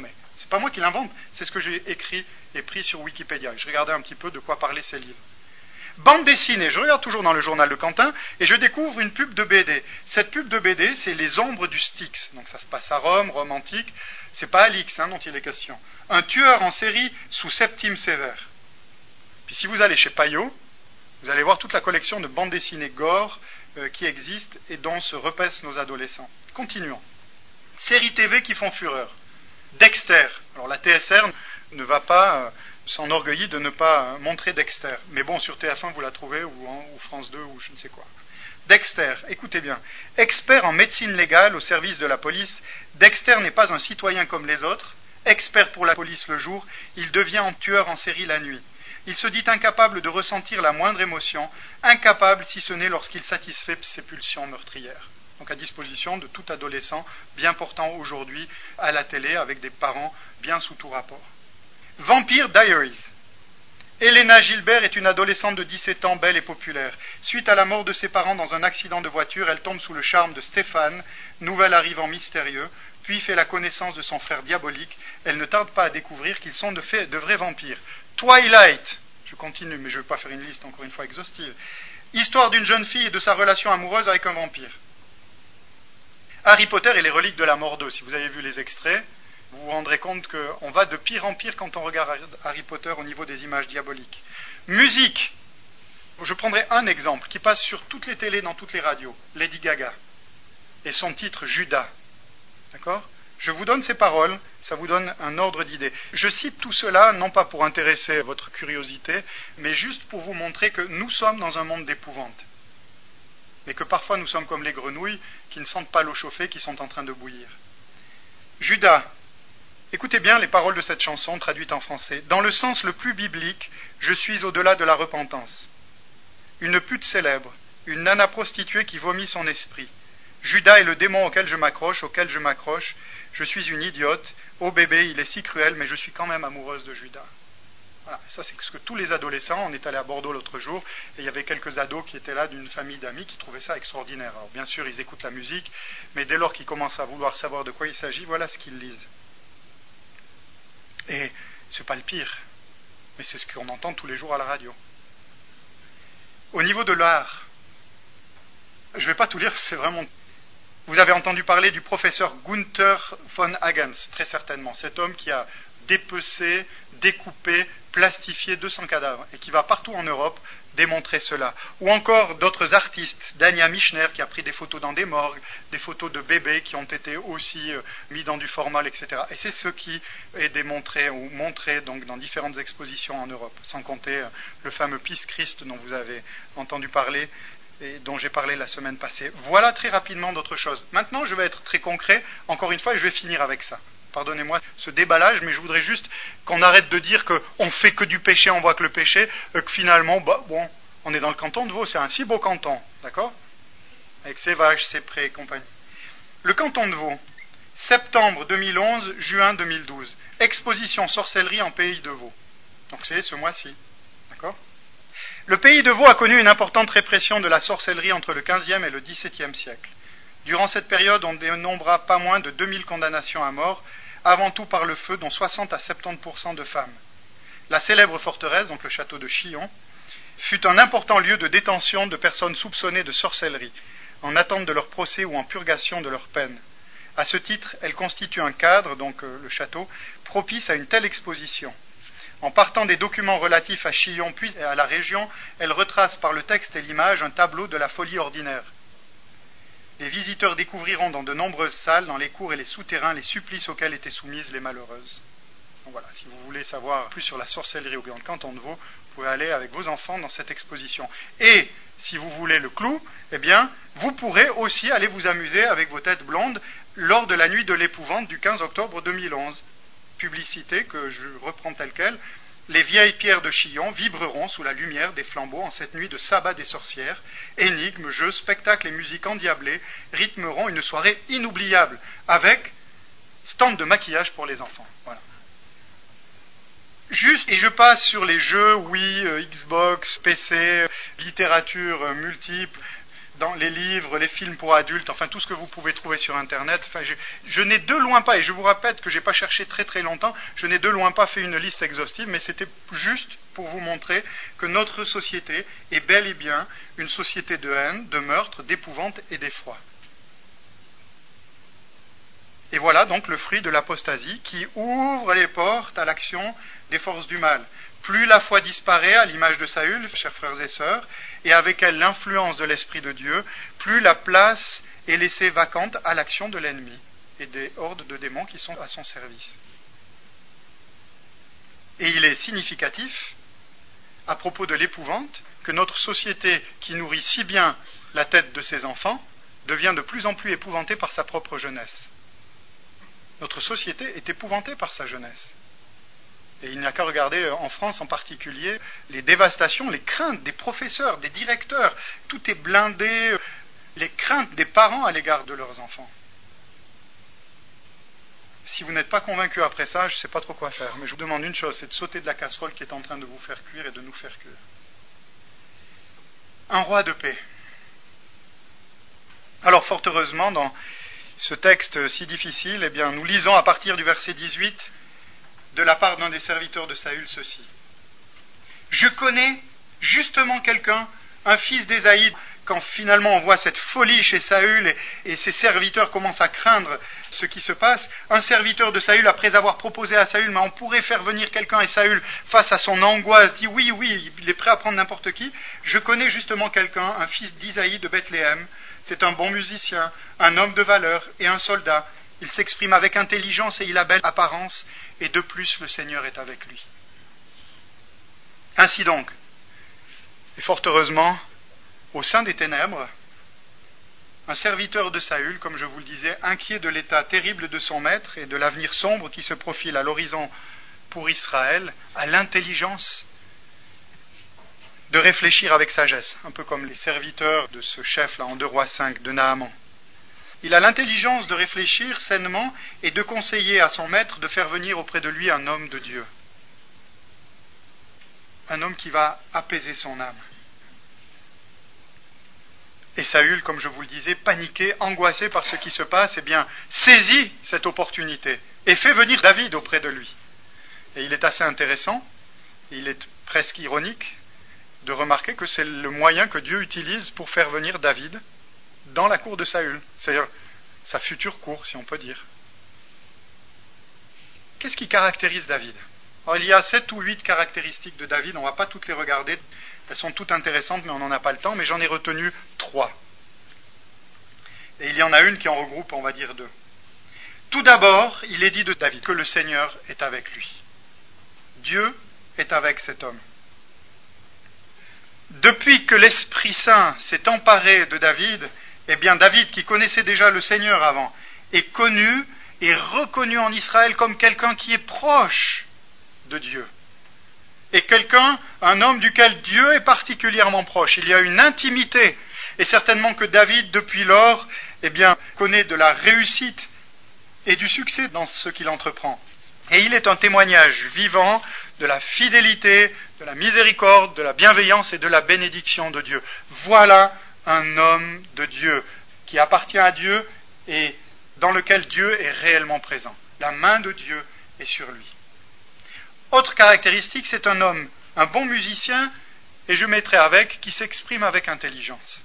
C'est pas moi qui l'invente, c'est ce que j'ai écrit et pris sur Wikipédia. Je regardais un petit peu de quoi parlaient ces livres. Bande dessinée, je regarde toujours dans le journal de Quentin et je découvre une pub de B D. Cette pub de B D, c'est Les Ombres du Styx. Donc ça se passe à Rome, Rome antique. C'est pas Alix hein, dont il est question. Un tueur en série sous Septime Sévère. Puis si vous allez chez Payot, vous allez voir toute la collection de bandes dessinées gore euh, qui existe et dont se repaissent nos adolescents. Continuons. Séries T V qui font fureur. Dexter. Alors la T S R ne va pas euh, s'enorgueillir de ne pas euh, montrer Dexter. Mais bon, sur T F un, vous la trouvez, ou, en, ou France deux, ou je ne sais quoi. Dexter, écoutez bien. Expert en médecine légale au service de la police, Dexter n'est pas un citoyen comme les autres. Expert pour la police le jour, il devient un tueur en série la nuit. Il se dit incapable de ressentir la moindre émotion, incapable si ce n'est lorsqu'il satisfait ses pulsions meurtrières. Donc à disposition de tout adolescent bien portant aujourd'hui à la télé avec des parents bien sous tout rapport. Vampire Diaries. Elena Gilbert est une adolescente de dix-sept ans, belle et populaire. Suite à la mort de ses parents dans un accident de voiture, elle tombe sous le charme de Stéphane, nouvel arrivant mystérieux, puis fait la connaissance de son frère diabolique. Elle ne tarde pas à découvrir qu'ils sont de, fait, de vrais vampires. Twilight. Je continue, mais je ne vais pas faire une liste encore une fois exhaustive. Histoire d'une jeune fille et de sa relation amoureuse avec un vampire. Harry Potter et les reliques de la mort deux. Si vous avez vu les extraits, vous vous rendrez compte qu'on va de pire en pire quand on regarde Harry Potter au niveau des images diaboliques. Musique. Je prendrai un exemple qui passe sur toutes les télés, dans toutes les radios. Lady Gaga. Et son titre Judas. D'accord ? Je vous donne ces paroles, ça vous donne un ordre d'idée. Je cite tout cela, non pas pour intéresser votre curiosité, mais juste pour vous montrer que nous sommes dans un monde d'épouvante. Mais que parfois nous sommes comme les grenouilles qui ne sentent pas l'eau chauffée, qui sont en train de bouillir. Judas. Écoutez bien les paroles de cette chanson traduite en français. Dans le sens le plus biblique, je suis au-delà de la repentance. Une pute célèbre, une nana prostituée qui vomit son esprit. Judas est le démon auquel je m'accroche, auquel je m'accroche. Je suis une idiote. Oh bébé, il est si cruel, mais je suis quand même amoureuse de Judas. Voilà, ça c'est ce que tous les adolescents, on est allé à Bordeaux l'autre jour, et il y avait quelques ados qui étaient là d'une famille d'amis qui trouvaient ça extraordinaire. Alors bien sûr, ils écoutent la musique, mais dès lors qu'ils commencent à vouloir savoir de quoi il s'agit, voilà ce qu'ils lisent. Et c'est pas le pire, mais c'est ce qu'on entend tous les jours à la radio. Au niveau de l'art, je ne vais pas tout lire, c'est vraiment... Vous avez entendu parler du professeur Gunther von Hagens, très certainement, cet homme qui a dépecé, découpé, plastifié deux cents cadavres et qui va partout en Europe démontrer cela. Ou encore d'autres artistes, Dania Michner qui a pris des photos dans des morgues, des photos de bébés qui ont été aussi euh, mis dans du formol, et cetera. Et c'est ce qui est démontré ou montré donc dans différentes expositions en Europe, sans compter euh, le fameux Peace Christ dont vous avez entendu parler et dont j'ai parlé la semaine passée. Voilà très rapidement d'autres choses. Maintenant, je vais être très concret, encore une fois, et je vais finir avec ça. Pardonnez-moi ce déballage, mais je voudrais juste qu'on arrête de dire qu'on fait que du péché, on voit que le péché, euh, que finalement, bah, bon, on est dans le canton de Vaud, c'est un si beau canton, d'accord ? Avec ses vaches, ses prés et compagnie. Le canton de Vaud, septembre deux mille onze, juin deux mille douze, exposition sorcellerie en pays de Vaud. Donc c'est ce mois-ci, d'accord ? Le pays de Vaud a connu une importante répression de la sorcellerie entre le quinzième et le dix-septième siècle. Durant cette période, on dénombra pas moins de deux mille condamnations à mort, avant tout par le feu, dont soixante à soixante-dix pour cent de femmes. La célèbre forteresse, donc le château de Chillon, fut un important lieu de détention de personnes soupçonnées de sorcellerie, en attente de leur procès ou en purgation de leur peine. À ce titre, elle constitue un cadre, donc euh, le château, propice à une telle exposition. En partant des documents relatifs à Chillon puis à la région, elle retrace par le texte et l'image un tableau de la folie ordinaire. Les visiteurs découvriront dans de nombreuses salles, dans les cours et les souterrains, les supplices auxquels étaient soumises les malheureuses. Donc voilà, si vous voulez savoir plus sur la sorcellerie au Grand Canton de Vaud, vous pouvez aller avec vos enfants dans cette exposition. Et, si vous voulez le clou, eh bien, vous pourrez aussi aller vous amuser avec vos têtes blondes lors de la nuit de l'épouvante du quinze octobre deux mille onze. Publicité que je reprends telle quelle. Les vieilles pierres de Chillon vibreront sous la lumière des flambeaux en cette nuit de sabbat des sorcières. Énigmes, jeux, spectacles et musique endiablée rythmeront une soirée inoubliable avec stand de maquillage pour les enfants. Voilà. Juste, et je passe sur les jeux Wii, euh, Xbox, P C, littérature euh, multiple. dans les livres, les films pour adultes, enfin tout ce que vous pouvez trouver sur Internet. Enfin, je, je n'ai de loin pas, et je vous répète que je n'ai pas cherché très très longtemps, je n'ai de loin pas fait une liste exhaustive, mais c'était juste pour vous montrer que notre société est bel et bien une société de haine, de meurtre, d'épouvante et d'effroi. Et voilà donc le fruit de l'apostasie qui ouvre les portes à l'action des forces du mal. Plus la foi disparaît, à l'image de Saül, chers frères et sœurs, et avec elle l'influence de l'Esprit de Dieu, plus la place est laissée vacante à l'action de l'ennemi et des hordes de démons qui sont à son service. Et il est significatif, à propos de l'épouvante, que notre société qui nourrit si bien la tête de ses enfants devient de plus en plus épouvantée par sa propre jeunesse. Notre société est épouvantée par sa jeunesse. Et il n'y a qu'à regarder en France en particulier les dévastations, les craintes des professeurs, des directeurs. Tout est blindé, les craintes des parents à l'égard de leurs enfants. Si vous n'êtes pas convaincu après ça, je ne sais pas trop quoi faire. Mais je vous demande une chose, c'est de sauter de la casserole qui est en train de vous faire cuire et de nous faire cuire. Un roi de paix. Alors fort heureusement, dans ce texte si difficile, eh bien, nous lisons à partir du verset dix-huit de la part d'un des serviteurs de Saül ceci. Je connais justement quelqu'un, un fils d'Ésaïe, quand finalement on voit cette folie chez Saül et, et ses serviteurs commencent à craindre ce qui se passe. Un serviteur de Saül, après avoir proposé à Saül, mais on pourrait faire venir quelqu'un, et Saül, face à son angoisse, dit oui, oui, il est prêt à prendre n'importe qui. Je connais justement quelqu'un, un fils d'Isaïe de Bethléem. C'est un bon musicien, un homme de valeur et un soldat. Il s'exprime avec intelligence et il a belle apparence, et de plus le Seigneur est avec lui. Ainsi donc, et fort heureusement, au sein des ténèbres, un serviteur de Saül, comme je vous le disais, inquiet de l'état terrible de son maître et de l'avenir sombre qui se profile à l'horizon pour Israël, a l'intelligence de réfléchir avec sagesse, un peu comme les serviteurs de ce chef-là en deux rois cinq de Naaman. Il a l'intelligence de réfléchir sainement et de conseiller à son maître de faire venir auprès de lui un homme de Dieu. Un homme qui va apaiser son âme. Et Saül, comme je vous le disais, paniqué, angoissé par ce qui se passe, eh bien, saisit cette opportunité et fait venir David auprès de lui. Et il est assez intéressant, il est presque ironique de remarquer que c'est le moyen que Dieu utilise pour faire venir David dans la cour de Saül, c'est-à-dire sa future cour, si on peut dire. Qu'est-ce qui caractérise David ? Alors, il y a sept ou huit caractéristiques de David, on ne va pas toutes les regarder, elles sont toutes intéressantes, mais on n'en a pas le temps, mais j'en ai retenu trois. Et il y en a une qui en regroupe, on va dire, deux. Tout d'abord, il est dit de David que le Seigneur est avec lui. Dieu est avec cet homme. Depuis que l'Esprit Saint s'est emparé de David, eh bien David, qui connaissait déjà le Seigneur avant, est connu et reconnu en Israël comme quelqu'un qui est proche de Dieu. Et quelqu'un, un homme duquel Dieu est particulièrement proche. Il y a une intimité. Et certainement que David, depuis lors, eh bien, connaît de la réussite et du succès dans ce qu'il entreprend. Et il est un témoignage vivant de la fidélité, de la miséricorde, de la bienveillance et de la bénédiction de Dieu. Voilà un homme de Dieu qui appartient à Dieu et dans lequel Dieu est réellement présent. La main de Dieu est sur lui. Autre caractéristique, c'est un homme, un bon musicien, et je mettrai avec, qui s'exprime avec intelligence.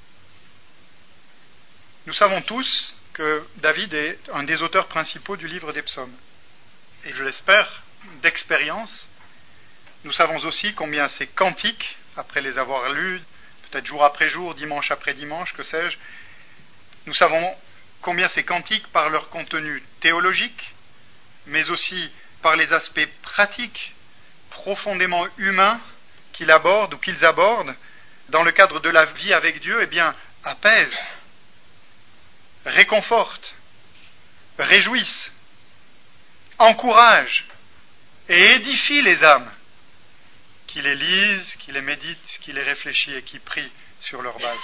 Nous savons tous que David est un des auteurs principaux du livre des psaumes. Et je l'espère, d'expérience, nous savons aussi combien ces cantiques, après les avoir lus, peut-être jour après jour, dimanche après dimanche, que sais-je, nous savons combien ces cantiques, par leur contenu théologique, mais aussi par les aspects pratiques, profondément humains, qu'ils abordent ou qu'ils abordent, dans le cadre de la vie avec Dieu, eh bien, apaisent, réconfortent, réjouissent, encouragent et édifient les âmes, qui les lisent, qui les méditent, qui les réfléchissent et qui prient sur leur base.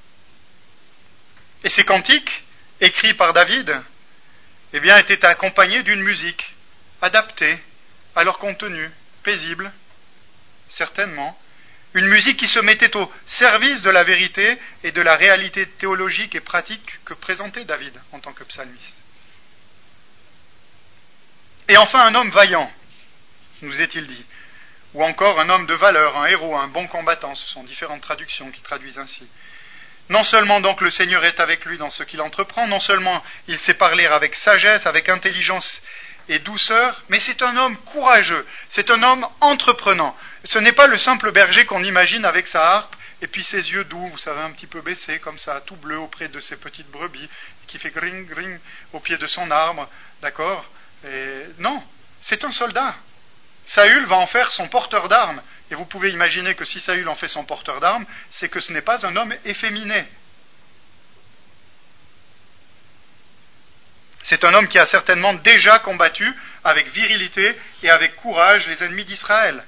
Et ces cantiques, écrits par David, eh bien, étaient accompagnés d'une musique adaptée à leur contenu, paisible, certainement, Une musique qui se mettait au service de la vérité et de la réalité théologique et pratique que présentait David en tant que psalmiste. Et enfin un homme vaillant, nous est-il dit, ou encore un homme de valeur, un héros, un bon combattant, ce sont différentes traductions qui traduisent ainsi. Non seulement donc le Seigneur est avec lui dans ce qu'il entreprend, non seulement il sait parler avec sagesse, avec intelligence et douceur, mais c'est un homme courageux, c'est un homme entreprenant. Ce n'est pas le simple berger qu'on imagine avec sa harpe et puis ses yeux doux, vous savez, un petit peu baissés comme ça, tout bleu auprès de ses petites brebis, qui fait gring gring au pied de son arbre, d'accord ? Et non, c'est un soldat. Saül va en faire son porteur d'armes. Et vous pouvez imaginer que si Saül en fait son porteur d'armes, c'est que ce n'est pas un homme efféminé. C'est un homme qui a certainement déjà combattu avec virilité et avec courage les ennemis d'Israël.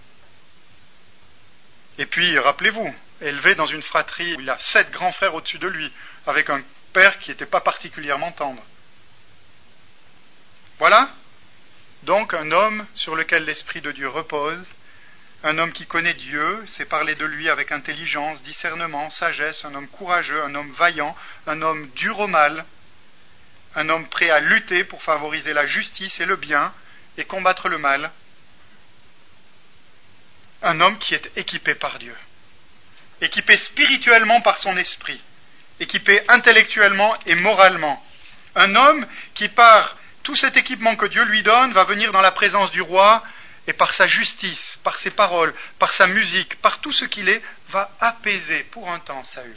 Et puis, rappelez-vous, élevé dans une fratrie où il a sept grands frères au-dessus de lui, avec un père qui n'était pas particulièrement tendre. Voilà donc un homme sur lequel l'Esprit de Dieu repose, un homme qui connaît Dieu, sait parler de lui avec intelligence, discernement, sagesse, un homme courageux, un homme vaillant, un homme dur au mal, un homme prêt à lutter pour favoriser la justice et le bien et combattre le mal, un homme qui est équipé par Dieu, équipé spirituellement par son esprit, équipé intellectuellement et moralement, un homme qui par tout cet équipement que Dieu lui donne va venir dans la présence du roi et par sa justice, par ses paroles, par sa musique, par tout ce qu'il est, va apaiser pour un temps Saül.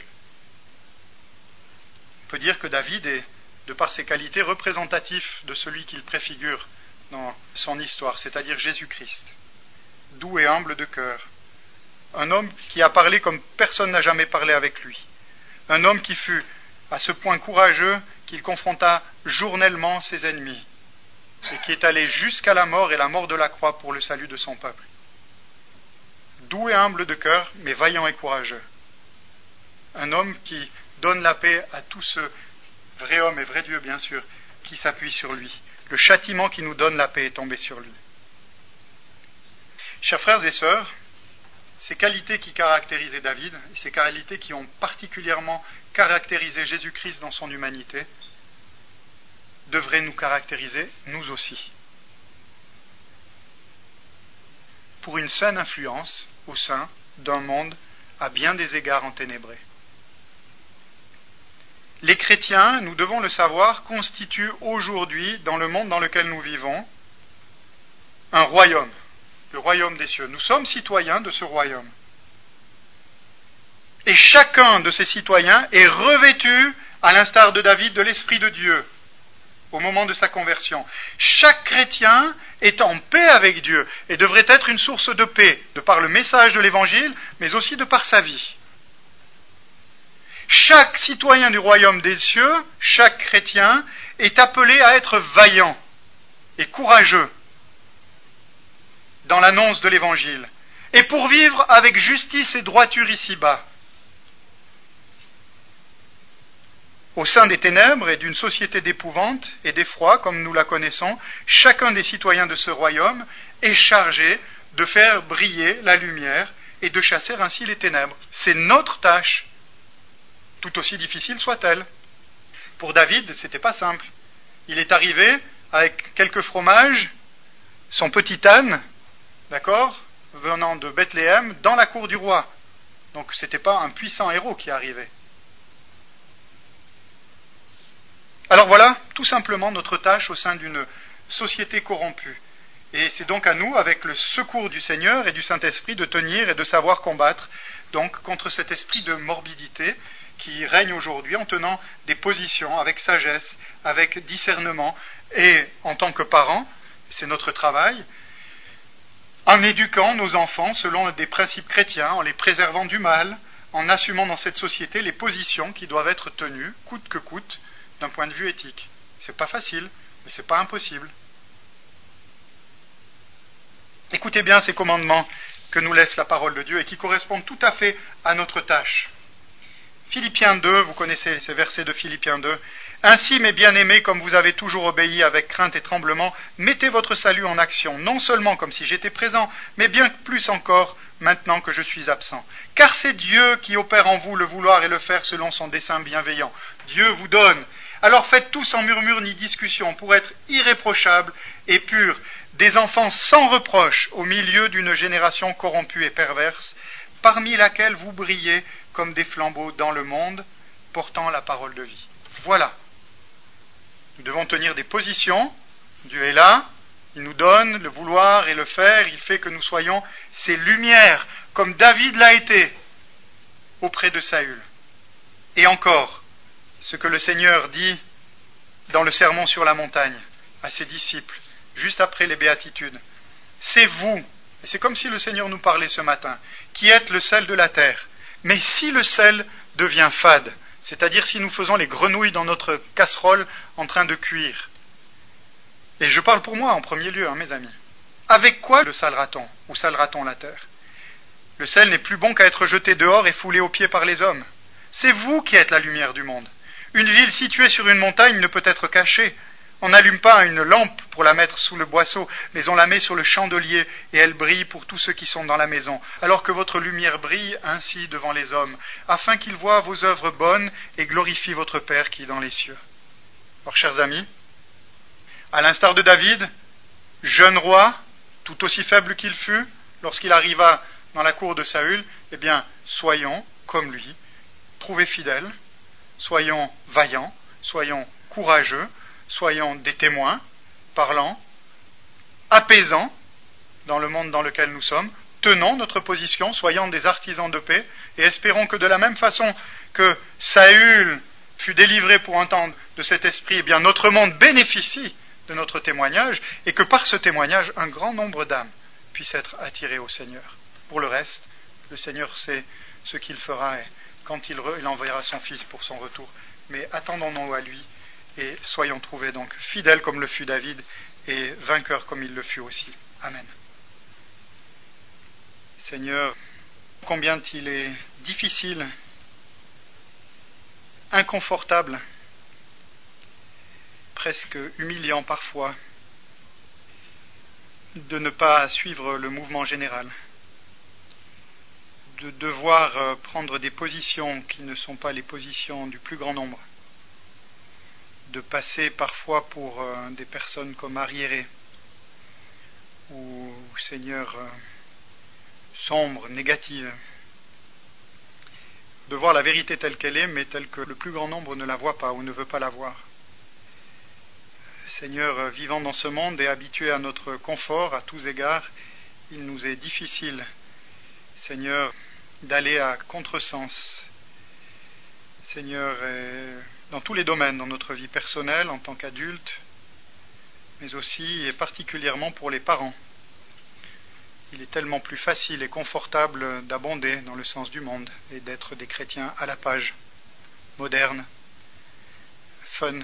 On peut dire que David est, de par ses qualités, représentatif de celui qu'il préfigure dans son histoire, c'est-à-dire Jésus-Christ, doux et humble de cœur, un homme qui a parlé comme personne n'a jamais parlé avec lui, un homme qui fut à ce point courageux qu'il confronta journellement ses ennemis et qui est allé jusqu'à la mort et la mort de la croix pour le salut de son peuple. Doux et humble de cœur, mais vaillant et courageux. Un homme qui donne la paix à tous ceux, vrai homme et vrai Dieu bien sûr, qui s'appuient sur lui. Le châtiment qui nous donne la paix est tombé sur lui. Chers frères et sœurs, ces qualités qui caractérisaient David, et ces qualités qui ont particulièrement caractérisé Jésus-Christ dans son humanité, devraient nous caractériser, nous aussi, pour une saine influence au sein d'un monde à bien des égards enténébré. Les chrétiens, nous devons le savoir, constituent aujourd'hui, dans le monde dans lequel nous vivons, un royaume, le royaume des cieux. Nous sommes citoyens de ce royaume. Et chacun de ces citoyens est revêtu, à l'instar de David, de l'Esprit de Dieu, au moment de sa conversion. Chaque chrétien est en paix avec Dieu et devrait être une source de paix, de par le message de l'Évangile, mais aussi de par sa vie. Chaque citoyen du royaume des cieux, chaque chrétien, est appelé à être vaillant et courageux dans l'annonce de l'Évangile, et pour vivre avec justice et droiture ici-bas. Au sein des ténèbres et d'une société d'épouvante et d'effroi, comme nous la connaissons, chacun des citoyens de ce royaume est chargé de faire briller la lumière et de chasser ainsi les ténèbres. C'est notre tâche, tout aussi difficile soit-elle. Pour David, c'était pas simple. Il est arrivé avec quelques fromages, son petit âne, d'accord, venant de Bethléem, dans la cour du roi. Donc c'était pas un puissant héros qui arrivait. Alors voilà, tout simplement notre tâche au sein d'une société corrompue. Et c'est donc à nous, avec le secours du Seigneur et du Saint-Esprit, de tenir et de savoir combattre donc contre cet esprit de morbidité qui règne aujourd'hui en tenant des positions avec sagesse, avec discernement et en tant que parents, c'est notre travail, en éduquant nos enfants selon des principes chrétiens, en les préservant du mal, en assumant dans cette société les positions qui doivent être tenues, coûte que coûte, d'un point de vue éthique. C'est pas facile, mais c'est pas impossible. Écoutez bien ces commandements que nous laisse la parole de Dieu et qui correspondent tout à fait à notre tâche. Philippiens deux, vous connaissez ces versets de Philippiens deux. Ainsi, mes bien-aimés, comme vous avez toujours obéi avec crainte et tremblement, mettez votre salut en action, non seulement comme si j'étais présent, mais bien plus encore maintenant que je suis absent. Car c'est Dieu qui opère en vous le vouloir et le faire selon son dessein bienveillant. Dieu vous donne. Alors faites tout sans murmure ni discussion pour être irréprochables et purs, des enfants sans reproche au milieu d'une génération corrompue et perverse, parmi laquelle vous brillez comme des flambeaux dans le monde, portant la parole de vie. Voilà. Nous devons tenir des positions. Dieu est là, il nous donne le vouloir et le faire, il fait que nous soyons ses lumières, comme David l'a été auprès de Saül. Et encore, ce que le Seigneur dit dans le sermon sur la montagne à ses disciples, juste après les béatitudes. C'est vous, et c'est comme si le Seigneur nous parlait ce matin, qui êtes le sel de la terre. Mais si le sel devient fade, c'est-à-dire si nous faisons les grenouilles dans notre casserole en train de cuire, et je parle pour moi en premier lieu, hein, mes amis, avec quoi le salera-t-on, ou salera-t-on la terre? Le sel n'est plus bon qu'à être jeté dehors et foulé aux pieds par les hommes. C'est vous qui êtes la lumière du monde. Une ville située sur une montagne ne peut être cachée. On n'allume pas une lampe pour la mettre sous le boisseau, mais on la met sur le chandelier et elle brille pour tous ceux qui sont dans la maison, alors que votre lumière brille ainsi devant les hommes, afin qu'ils voient vos œuvres bonnes et glorifient votre Père qui est dans les cieux. Alors, chers amis, à l'instar de David, jeune roi, tout aussi faible qu'il fut, lorsqu'il arriva dans la cour de Saül, eh bien, soyons comme lui, trouvés fidèles, soyons vaillants, soyons courageux, soyons des témoins, parlants, apaisants dans le monde dans lequel nous sommes, tenons notre position, soyons des artisans de paix, et espérons que de la même façon que Saül fut délivré pour entendre de cet esprit, eh bien notre monde bénéficie de notre témoignage, et que par ce témoignage, un grand nombre d'âmes puissent être attirées au Seigneur. Pour le reste, le Seigneur sait ce qu'il fera, et quand il, re, il enverra son Fils pour son retour. Mais attendons-nous à lui, et soyons trouvés donc fidèles comme le fut David, et vainqueurs comme il le fut aussi. Amen. Seigneur, combien il est difficile, inconfortable, presque humiliant parfois, de ne pas suivre le mouvement général, de devoir prendre des positions qui ne sont pas les positions du plus grand nombre, de passer parfois pour des personnes comme arriérées, ou, Seigneur, sombres, négatives, de voir la vérité telle qu'elle est, mais telle que le plus grand nombre ne la voit pas ou ne veut pas la voir. Seigneur, vivant dans ce monde et habitués à notre confort à tous égards, il nous est difficile, Seigneur, d'aller à contresens. Seigneur, dans tous les domaines, dans notre vie personnelle, en tant qu'adulte, mais aussi et particulièrement pour les parents. Il est tellement plus facile et confortable d'abonder dans le sens du monde et d'être des chrétiens à la page, modernes, fun.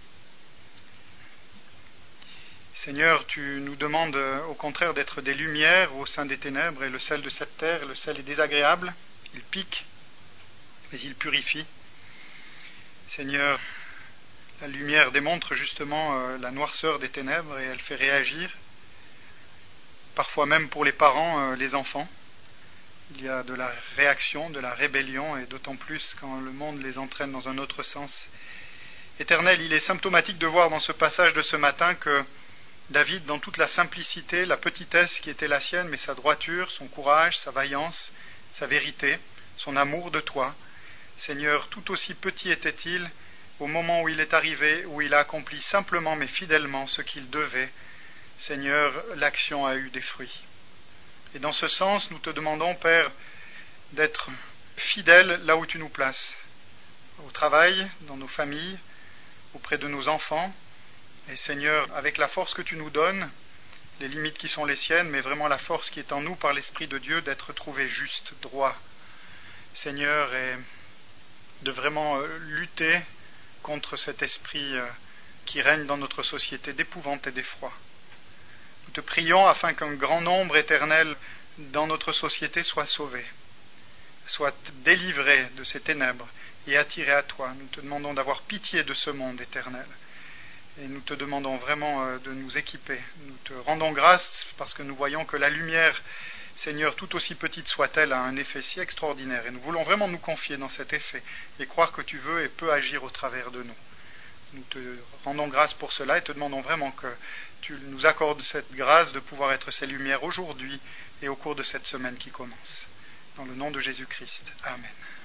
Seigneur, tu nous demandes au contraire d'être des lumières au sein des ténèbres, et le sel de cette terre, le sel est désagréable, il pique, mais il purifie. Seigneur, la lumière démontre justement euh, la noirceur des ténèbres et elle fait réagir, parfois même pour les parents, euh, les enfants. Il y a de la réaction, de la rébellion, et d'autant plus quand le monde les entraîne dans un autre sens. Éternel, il est symptomatique de voir dans ce passage de ce matin que David, dans toute la simplicité, la petitesse qui était la sienne, mais sa droiture, son courage, sa vaillance, sa vérité, son amour de toi, Seigneur, tout aussi petit était-il au moment où il est arrivé, où il a accompli simplement mais fidèlement ce qu'il devait. Seigneur, l'action a eu des fruits. Et dans ce sens, nous te demandons, Père, d'être fidèle là où tu nous places, au travail, dans nos familles, auprès de nos enfants. Et Seigneur, avec la force que tu nous donnes, les limites qui sont les siennes, mais vraiment la force qui est en nous par l'Esprit de Dieu, d'être trouvé juste, droit, Seigneur, et de vraiment lutter contre cet esprit qui règne dans notre société d'épouvante et d'effroi. Nous te prions afin qu'un grand nombre éternel dans notre société soit sauvé, soit délivré de ces ténèbres et attiré à toi. Nous te demandons d'avoir pitié de ce monde éternel. Et nous te demandons vraiment de nous équiper. Nous te rendons grâce parce que nous voyons que la lumière Seigneur, tout aussi petite soit-elle, a un effet si extraordinaire. Et nous voulons vraiment nous confier dans cet effet et croire que tu veux et peux agir au travers de nous. Nous te rendons grâce pour cela et te demandons vraiment que tu nous accordes cette grâce de pouvoir être ces lumières aujourd'hui et au cours de cette semaine qui commence. Dans le nom de Jésus-Christ. Amen.